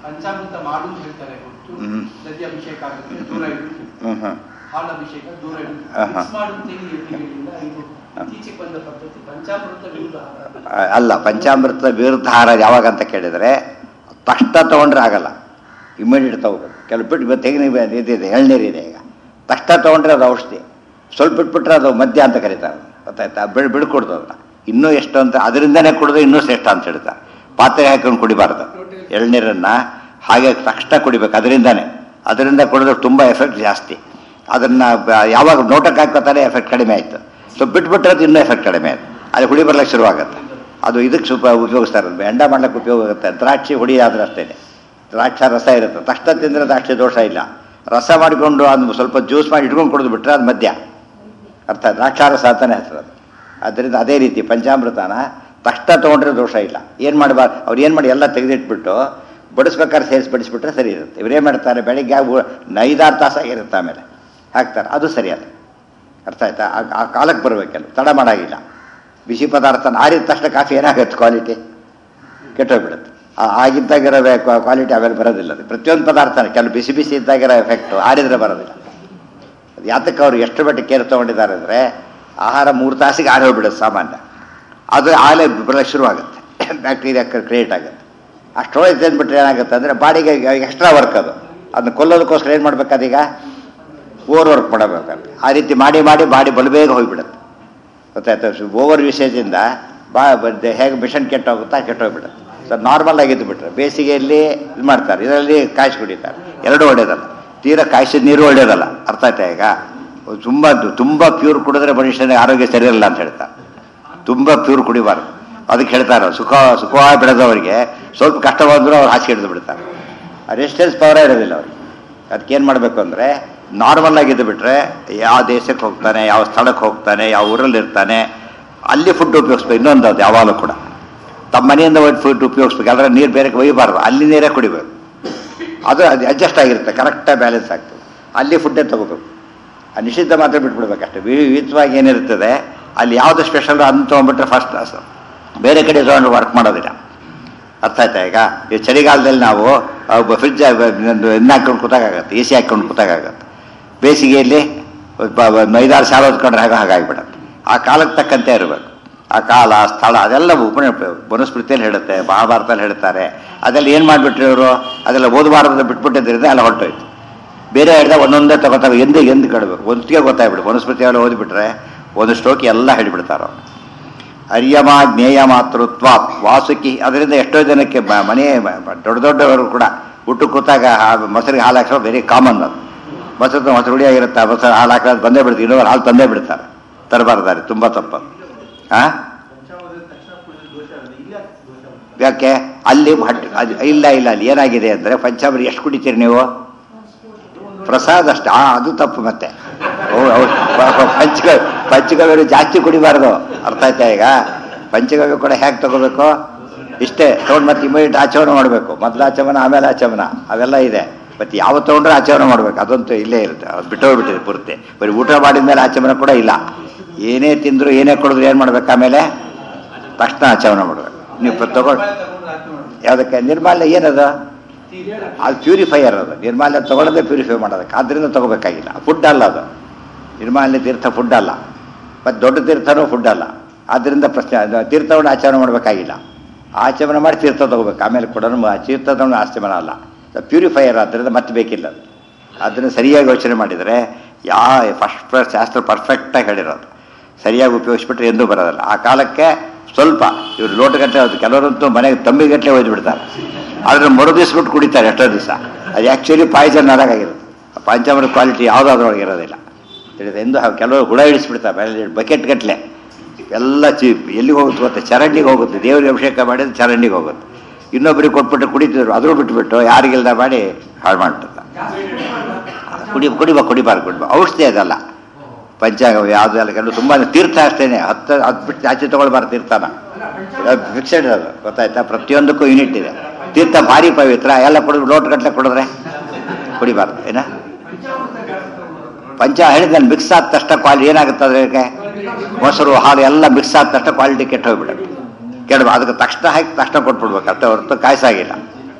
ಅಲ್ಲ, ಪಂಚಾಮೃತ ವಿರುದ್ಧ ಆಹಾರ ಯಾವಾಗ ಅಂತ ಕೇಳಿದರೆ ತಕ್ಷಣ ತೊಗೊಂಡ್ರೆ ಆಗಲ್ಲ, ಇಮಿಡಿಯೇಟ್ ತೊಗೋಬೇಕು. ಕೆಲವು ಬಿಟ್ಟು ತೆಂಗಿನ ಇದಿದೆ, ಎಳ್ನೀರಿದೆ, ಈಗ ತಕ್ಷಣ ತೊಗೊಂಡ್ರೆ ಅದು ಔಷಧಿ. ಸ್ವಲ್ಪ ಬಿಟ್ಬಿಟ್ರೆ ಅದು ಮದ್ಯ ಅಂತ ಕರೀತಾರೆ. ಗೊತ್ತಾಯ್ತಾ? ಬಿಡ್ಕೊಡ್ದು ಅದನ್ನ. ಇನ್ನೂ ಎಷ್ಟು ಅಂತ ಅದರಿಂದನೇ ಕುಡಿದ್ರೆ ಇನ್ನೂ ಶ್ರೇಷ್ಠ ಅಂತ ಹೇಳ್ತಾರೆ. ಪಾತ್ರೆ ಹಾಕೊಂಡು ಕುಡಿಬಾರ್ದು ಎಳ್ನೀರನ್ನು, ಹಾಗೆ ತಕ್ಷಣ ಕುಡಿಬೇಕು. ಅದರಿಂದ ಕುಡಿದ್ರೆ ತುಂಬ ಎಫೆಕ್ಟ್ ಜಾಸ್ತಿ. ಅದನ್ನು ಯಾವಾಗ ನೋಟಕ್ಕೆ ಹಾಕೋತಾರೆ ಎಫೆಕ್ಟ್ ಕಡಿಮೆ ಆಯಿತು, ಸೊ ಬಿಟ್ಬಿಟ್ರೆ ಅದು ಇನ್ನೂ ಎಫೆಕ್ಟ್ ಕಡಿಮೆ ಆಯಿತು, ಅಲ್ಲಿ ಹುಳಿ ಬರ್ಲಿಕ್ಕೆ ಶುರುವಾಗುತ್ತೆ. ಅದು ಇದಕ್ಕೆ ಸ್ವಲ್ಪ ಉಪಯೋಗಿಸ್ತಾರೆ, ಎಂಡ ಮಾಡ್ಲಿಕ್ಕೆ ಉಪಯೋಗ ಆಗುತ್ತೆ. ದ್ರಾಕ್ಷಿ ಹುಡಿ ಆದ್ರೆ ಅಷ್ಟೇ, ದ್ರಾಕ್ಷಿ ರಸ ಇರುತ್ತೆ, ತಕ್ಷಣ ತಿಂದರೆ ದ್ರಾಕ್ಷಿ ದೋಷ ಇಲ್ಲ. ರಸ ಮಾಡಿಕೊಂಡು ಅದು ಸ್ವಲ್ಪ ಜ್ಯೂಸ್ ಮಾಡಿ ಇಟ್ಕೊಂಡು ಕುಡಿದು ಬಿಟ್ರೆ ಅದು ಮದ್ಯ. ಅರ್ಥ, ದ್ರಾಕ್ಷಾರಸ ಅಂತಾನೆ ಹೆಸರು ಅದು. ಅದರಿಂದ ಅದೇ ರೀತಿ ಪಂಚಾಮೃತನ ತಕ್ಷಣ ತೊಗೊಂಡ್ರೆ ದೋಷ ಇಲ್ಲ. ಏನು ಮಾಡಬಾರ್ದು, ಅವ್ರು ಏನು ಮಾಡಿ ಎಲ್ಲ ತೆಗೆದಿಟ್ಬಿಟ್ಟು ಬಡಿಸ್ಬೇಕಾದ್ರೆ ಸೇರಿಸಿ ಬಡಿಸ್ಬಿಟ್ರೆ ಸರಿ ಇರುತ್ತೆ. ಇವರೇನು ಮಾಡ್ತಾರೆ, ಬೆಳಿಗ್ಗೆ 5-6 ತಾಸಾಗಿರುತ್ತೆ, ಆಮೇಲೆ ಹಾಕ್ತಾರೆ, ಅದು ಸರಿಯಲ್ಲ. ಅರ್ಥ ಆಯ್ತಾ? ಆ ಕಾಲಕ್ಕೆ ಬರಬೇಕಲ್ಲ, ತಡ ಮಾಡಾಗಿಲ್ಲ. ಬಿಸಿ ಪದಾರ್ಥ ಆರಿದ ತಕ್ಷಣ ಕಾಫಿ ಏನಾಗುತ್ತೆ, ಕ್ವಾಲಿಟಿ ಕೆಟ್ಟೋಗ್ಬಿಡುತ್ತೆ. ಆಗಿದ್ದಾಗಿರೋ ಕ್ವಾಲಿಟಿ ಆಮೇಲೆ ಬರೋದಿಲ್ಲ. ಅದು ಪ್ರತಿಯೊಂದು ಪದಾರ್ಥನೇ ಕೆಲವು ಬಿಸಿ ಬಿಸಿ ಇದ್ದಾಗಿರೋ ಎಫೆಕ್ಟು ಆರಿದ್ರೆ ಬರೋದಿಲ್ಲ. ಅದು ಯಾತಕ್ಕೆ ಅವರು ಎಷ್ಟು ಮಟ್ಟಿಗೆ ಕೇರ್ ತೊಗೊಂಡಿದ್ದಾರೆ ಅಂದರೆ, ಆಹಾರ 3 ತಾಸಿಗೆ ಆರಿ ಹೋಗ್ಬಿಡುತ್ತೆ ಸಾಮಾನ್ಯ, ಅದು ಆಲೆ ಬರಲಿಕ್ಕೆ ಶುರುವಾಗುತ್ತೆ, ಬ್ಯಾಕ್ಟೀರಿಯಾ ಕ್ರಿಯೇಟ್ ಆಗುತ್ತೆ. ಅಷ್ಟೊಳಗೆ ತಿಂದ್ಬಿಟ್ರೆ ಏನಾಗುತ್ತೆ ಅಂದರೆ ಬಾಡಿಗೆ ಎಕ್ಸ್ಟ್ರಾ ವರ್ಕ್ ಅದು. ಅದನ್ನ ಕೊಲ್ಲೋದಕ್ಕೋಸ್ಕರ ಏನು ಮಾಡ್ಬೇಕು, ಅದೀಗ ಓವರ್ ವರ್ಕ್ ಮಾಡಬೇಕಂತ. ಆ ರೀತಿ ಮಾಡಿ ಮಾಡಿ ಬಾಡಿ ಬಲಬೇಗ ಹೋಗಿಬಿಡುತ್ತೆ. ಗೊತ್ತಾಯ್ತು? ಓವರ್ ಯೂಸೇಜಿಂದ ಹೇಗೆ ಮಿಷನ್ ಕೆಟ್ಟೋಗ್ಬಿಡುತ್ತೆ. ಸೊ ನಾರ್ಮಲ್ ಆಗಿದ್ದು ಬಿಟ್ರೆ ಬೇಸಿಗೆಯಲ್ಲಿ ಇದು ಮಾಡ್ತಾರೆ, ಇದರಲ್ಲಿ ಕಾಯಿಸಿ ಕುಡಿತಾರೆ, ಎರಡೂ ಒಳ್ಳೆಯದಲ್ಲ. ತೀರಾ ಕಾಯಿಸಿದ ನೀರು ಒಳ್ಳೆಯದಲ್ಲ. ಅರ್ಥ ಆಯ್ತಾ? ಈಗ ತುಂಬ ಪ್ಯೂರ್ ಕುಡಿದ್ರೆ ಮನುಷ್ಯನಿಗೆ ಆರೋಗ್ಯ ಸರಿಯಿಲ್ಲ ಅಂತ ಹೇಳ್ತಾರೆ. ತುಂಬ ಪ್ಯೂರ್ ಕುಡಿಬಾರ್ದು. ಅದಕ್ಕೆ ಹೇಳ್ತಾರೆ, ಸುಖವಾಗಿ ಬೆಳೆದವರಿಗೆ ಸ್ವಲ್ಪ ಕಷ್ಟ ಬಂದರೂ ಅವ್ರು ಹಾಸಿಗೆ ಹಿಡಿದು ಬಿಡ್ತಾರೆ. ರೆಸಿಸ್ಟೆನ್ಸ್ ಪವರೇ ಇರೋದಿಲ್ಲ ಅವ್ರಿಗೆ. ಅದಕ್ಕೇನು ಮಾಡಬೇಕು ಅಂದರೆ, ನಾರ್ಮಲ್ ಆಗಿದ್ದು ಬಿಟ್ಟರೆ ಯಾವ ದೇಶಕ್ಕೆ ಹೋಗ್ತಾನೆ, ಯಾವ ಸ್ಥಳಕ್ಕೆ ಹೋಗ್ತಾನೆ, ಯಾವ ಊರಲ್ಲಿ ಇರ್ತಾನೆ, ಅಲ್ಲಿ ಫುಡ್ ಉಪಯೋಗಿಸ್ಬೇಕು. ಇನ್ನೊಂದು ಅದು ಯಾವಾಗಲೂ ಕೂಡ ತಮ್ಮ ಮನೆಯಿಂದ ಫುಡ್ ಉಪಯೋಗಿಸ್ಬೇಕು. ಅದರ ನೀರು ಬೇರೆ ಒಯ್ಯಬಾರ್ದು, ಅಲ್ಲಿ ನೀರೇ ಕುಡಿಬೇಕು. ಅದು ಅಡ್ಜಸ್ಟ್ ಆಗಿರುತ್ತೆ, ಕರೆಕ್ಟಾಗಿ ಬ್ಯಾಲೆನ್ಸ್ ಆಗ್ತದೆ. ಅಲ್ಲಿ ಫುಡ್ಡೇ ತೊಗೋಬೇಕು. ಆ ನಿಷಿದ್ಧ ಮಾತ್ರ ಬಿಟ್ಬಿಡ್ಬೇಕಷ್ಟೇ. ವಿವಿಧವಾಗಿ ಏನಿರ್ತದೆ ಅಲ್ಲಿ ಯಾವುದು ಸ್ಪೆಷಲ್ ಅಂತ ತೊಗೊಂಡ್ಬಿಟ್ರೆ ಫಸ್ಟ್ ಕ್ಲಾಸ್, ಬೇರೆ ಕಡೆ ತೊಗೊಂಡು ವರ್ಕ್ ಮಾಡೋದಿಲ್ಲ. ಅರ್ಥ ಆಯ್ತಾ? ಈಗ ಈ ಚಳಿಗಾಲದಲ್ಲಿ ನಾವು ಫ್ರಿಜ್ ಇನ್ನು ಹಾಕ್ಕೊಂಡು ಕೂತಾಗತ್ತೆ, ಎ ಸಿ ಹಾಕ್ಕೊಂಡು ಕೂತಾಗತ್ತೆ. ಬೇಸಿಗೆಯಲ್ಲಿ 5-6 ಸಾಲ ಹೊತ್ಕೊಂಡ್ರೆ ಹಾಗಾಗಿಬಿಡತ್ತೆ. ಆ ಕಾಲಕ್ಕೆ ತಕ್ಕಂತೆ ಇರಬೇಕು. ಆ ಕಾಲ, ಸ್ಥಳ ಅದೆಲ್ಲ ಮನುಸ್ಮೃತಿಯಲ್ಲಿ ಹೇಳುತ್ತೆ, ಮಹಾಭಾರತದಲ್ಲಿ ಹೇಳ್ತಾರೆ. ಅದೆಲ್ಲ ಏನು ಮಾಡಿಬಿಟ್ರಿ ಅವರು, ಅದೆಲ್ಲ ಓದಬಾರದು ಬಿಟ್ಬಿಟ್ಟಿದ್ದರಿಂದ ಎಲ್ಲ ಹೊರಟೋಯ್ತು. ಬೇರೆ ಹೇಳಿದಾಗ ಒಂದೊಂದೇ ತಗೋತಾರೆ, ಎಂದು ಕಡಬೇಕು ಒಂದಿಗೆ ಗೊತ್ತಾಗ್ಬಿಡು. ಮನುಸ್ಮೃತಿಯಲ್ಲಿ ಓದಿಬಿಟ್ರೆ ಒಂದು ಶ್ಲೋಕಿ ಎಲ್ಲ ಹೇಳಿಬಿಡ್ತಾರೋ. ಅರ್ಯಮ ಜ್ಞೇಯ ಮಾತೃತ್ವ ವಾಸುಕಿ. ಅದರಿಂದ ಎಷ್ಟೋ ಜನಕ್ಕೆ ಮನೆ ದೊಡ್ಡವರು ಕೂಡ ಊಟ ಕೂತಾಗ ಮೊಸರಿಗೆ ಹಾಲು ಹಾಕ್ಸೋ ವೆರಿ ಕಾಮನ್. ಅದು ಮೊಸರು ಹುಳಿಯಾಗಿರುತ್ತೆ, ಮೊಸರು ಹಾಲು ಹಾಕೋದು ಬಂದೇ ಬಿಡ್ತೀವಿ, ಇನ್ನೊಂದು ಹಾಲು ತಂದೇ ಬಿಡ್ತಾರೆ, ತರಬಾರ್ದಾರೆ, ತುಂಬ ತಪ್ಪದು. ಯಾಕೆ ಅಲ್ಲಿ ಇಲ್ಲ ಅಲ್ಲಿ ಏನಾಗಿದೆ ಅಂದರೆ ಪಂಚಾಮೃತ ಎಷ್ಟು ಕುಡಿತೀರಿ ನೀವು? ಪ್ರಸಾದ ಅಷ್ಟೇ. ಅದು ತಪ್ಪು. ಮತ್ತೆ ಪಂಚಗವ್ಯ ಜಾಸ್ತಿ ಕುಡಿಬಾರ್ದು, ಅರ್ಥ ಆಯ್ತಾ? ಈಗ ಪಂಚಗವ್ಯ ಕೂಡ ಹೇಗೆ ತಗೋಬೇಕು? ಇಷ್ಟೇ ತೊಗೊಂಡು ಮತ್ತೆ ಇಮಿಡಿಯೇಟ್ ಆಚರಣೆ ಮಾಡಬೇಕು. ಮೊದಲು ಆಚಮನ ಆಮೇಲೆ ಆಚಮನ ಅವೆಲ್ಲ ಇದೆ. ಮತ್ತೆ ಯಾವ ತೊಗೊಂಡ್ರೆ ಆಚರಣೆ ಮಾಡ್ಬೇಕು, ಅದಂತೂ ಇಲ್ಲೇ ಇರುತ್ತೆ. ಅದು ಬಿಟ್ಟೋಗ್ಬಿಟ್ಟಿದೆ ಪೂರ್ತಿ. ಬರೀ ಊಟ ಮಾಡಿದ ಮೇಲೆ ಆಚಮನ ಕೂಡ ಇಲ್ಲ. ಏನೇ ತಿಂದ್ರು ಏನೇ ಕೊಡಿದ್ರು ಏನು ಮಾಡ್ಬೇಕು? ಆಮೇಲೆ ತಕ್ಷಣ ಆಚರಣೆ ಮಾಡ್ಬೇಕು. ನೀವು ತಗೊಂಡು ಯಾವುದಕ್ಕೆ? ನಿರ್ಮಾಲ್ಯ ಏನದು? ಅದು ಪ್ಯೂರಿಫೈಯರ್. ಅದು ನಿರ್ಮಾಲ್ಯ ತಗೊಳ್ಳೋದೇ ಪ್ಯೂರಿಫೈ ಮಾಡೋದಕ್ಕೆ, ಆದ್ದರಿಂದ ತಗೋಬೇಕಾಗಿಲ್ಲ. ಫುಡ್ ಅಲ್ಲ ಅದು. ನಿರ್ಮಾಲ್ಯ ತೀರ್ಥ ಫುಡ್ ಅಲ್ಲ, ಮತ್ತು ದೊಡ್ಡ ತೀರ್ಥನೂ ಫುಡ್ ಅಲ್ಲ. ಆದ್ದರಿಂದ ಪ್ರಶ್ನೆ ತೀರ್ಥವನ್ನು ಆಚರಣೆ ಮಾಡಬೇಕಾಗಿಲ್ಲ. ಆಚಮನ ಮಾಡಿ ತೀರ್ಥ ತಗೋಬೇಕು, ಆಮೇಲೆ ಕೂಡ ತೀರ್ಥವನ್ನು ಆಚಮನ ಅಲ್ಲ, ಪ್ಯೂರಿಫೈಯರ್. ಆದ್ದರಿಂದ ಮತ್ತೆ ಬೇಕಿಲ್ಲ ಅದು. ಅದನ್ನು ಸರಿಯಾಗಿ ಯೋಚನೆ ಮಾಡಿದರೆ ಫಸ್ಟ್ ಶಾಸ್ತ್ರ ಪರ್ಫೆಕ್ಟಾಗಿ ಹೇಳಿರೋದು. ಸರಿಯಾಗಿ ಉಪಯೋಗಿಸ್ಬಿಟ್ರೆ ಎಂದೂ ಬರೋದಲ್ಲ. ಆ ಕಾಲಕ್ಕೆ ಸ್ವಲ್ಪ ಇವರು ಲೋಟಗಟ್ಟಲೆ, ಅದು ಕೆಲವರಂತೂ ಮನೆಗೆ ತಂಬಿಗಟ್ಟಲೆ ಒಯ್ದುಬಿಡ್ತಾರೆ. ಆದರೆ ಮರುದಿಸ್ಬಿಟ್ಟು ಕುಡಿತಾರೆ ಎಷ್ಟೋ ದಿವಸ. ಅದು ಆ್ಯಕ್ಚುಲಿ ಪಾಯ್ಸನ್ ಆದಾಗಿರುತ್ತೆ. ಪಂಚಾಮೃತ ಕ್ವಾಲಿಟಿ ಯಾವುದಾದ್ರೊಳಗೆ ಇರೋದಿಲ್ಲ ತಿಳಿದ. ಎಂದು ಕೆಲವರು ಹುಳ ಇಳಿಸ್ಬಿಡ್ತಾರೆ ಬಕೆಟ್ ಗಟ್ಟಲೆ. ಎಲ್ಲ ಎಲ್ಲಿಗೆ ಹೋಗುತ್ತೆ ಗೊತ್ತೆ? ಚರಂಡಿಗೆ ಹೋಗುತ್ತೆ. ದೇವರಿಗೆ ಅಭಿಷೇಕ ಮಾಡಿದ್ರೆ ಚರಂಡಿಗೆ ಹೋಗುತ್ತೆ. ಇನ್ನೊಬ್ಬರಿಗೆ ಕೊಟ್ಬಿಟ್ಟು ಕುಡಿತಿದ್ರು, ಅದ್ರೂ ಬಿಟ್ಬಿಟ್ಟು ಯಾರಿಗಿಲ್ದ ಮಾಡಿ ಹಾಳು ಮಾಡಿಬಿಡ್ತಾರೆ. ಕುಡಿಬಾರ್ದು. ಔಷಧಿ ಅದಲ್ಲ. ಪಂಚಾಂಗ ಯಾವುದೆಲ್ಲ ಕೆಲವು ತುಂಬ ತೀರ್ಥ ಅಷ್ಟೇ. ಅದು ಬಿಟ್ಟು ಆಚೆ ತೊಗೊಳ್ಬಾರ್ದು ತೀರ್ಥನ. ಫಿಕ್ಸೆಡ್ ಅದು, ಗೊತ್ತಾಯ್ತಾ? ಪ್ರತಿಯೊಂದಕ್ಕೂ ಯೂನಿಟ್ ಇದೆ. ತೀರ್ಥ ಭಾರಿ ಪವಿತ್ರ. ಎಲ್ಲ ಕುಡಿದು ಲೋಟಗಟ್ಟಲೆ ಕುಡಿದ್ರೆ ಕುಡಿಬಾರ್ದು. ಏನ ಹೇಳಿದ್ರೆ ಮಿಕ್ಸ್ ಆದ ತಕ್ಷಣ ಕ್ವಾಲಿಟಿ ಏನಾಗುತ್ತೆ? ಅದಕ್ಕೆ ಮೊಸರು ಹಾಲು ಎಲ್ಲ ಮಿಕ್ಸ್ ಆದ ತಕ್ಷಣ ಕ್ವಾಲಿಟಿ ಕೆಟ್ಟು ಹೋಗ್ಬಿಡುತ್ತೆ. ಅದಕ್ಕೆ ತಕ್ಷಣ ಹಾಕಿ ತಕ್ಷಣ ಕೊಟ್ಬಿಡ್ಬೇಕು ಅಷ್ಟೇ ಹೊರತು ಕಾಯಿಸಾಗಿಲ್ಲ.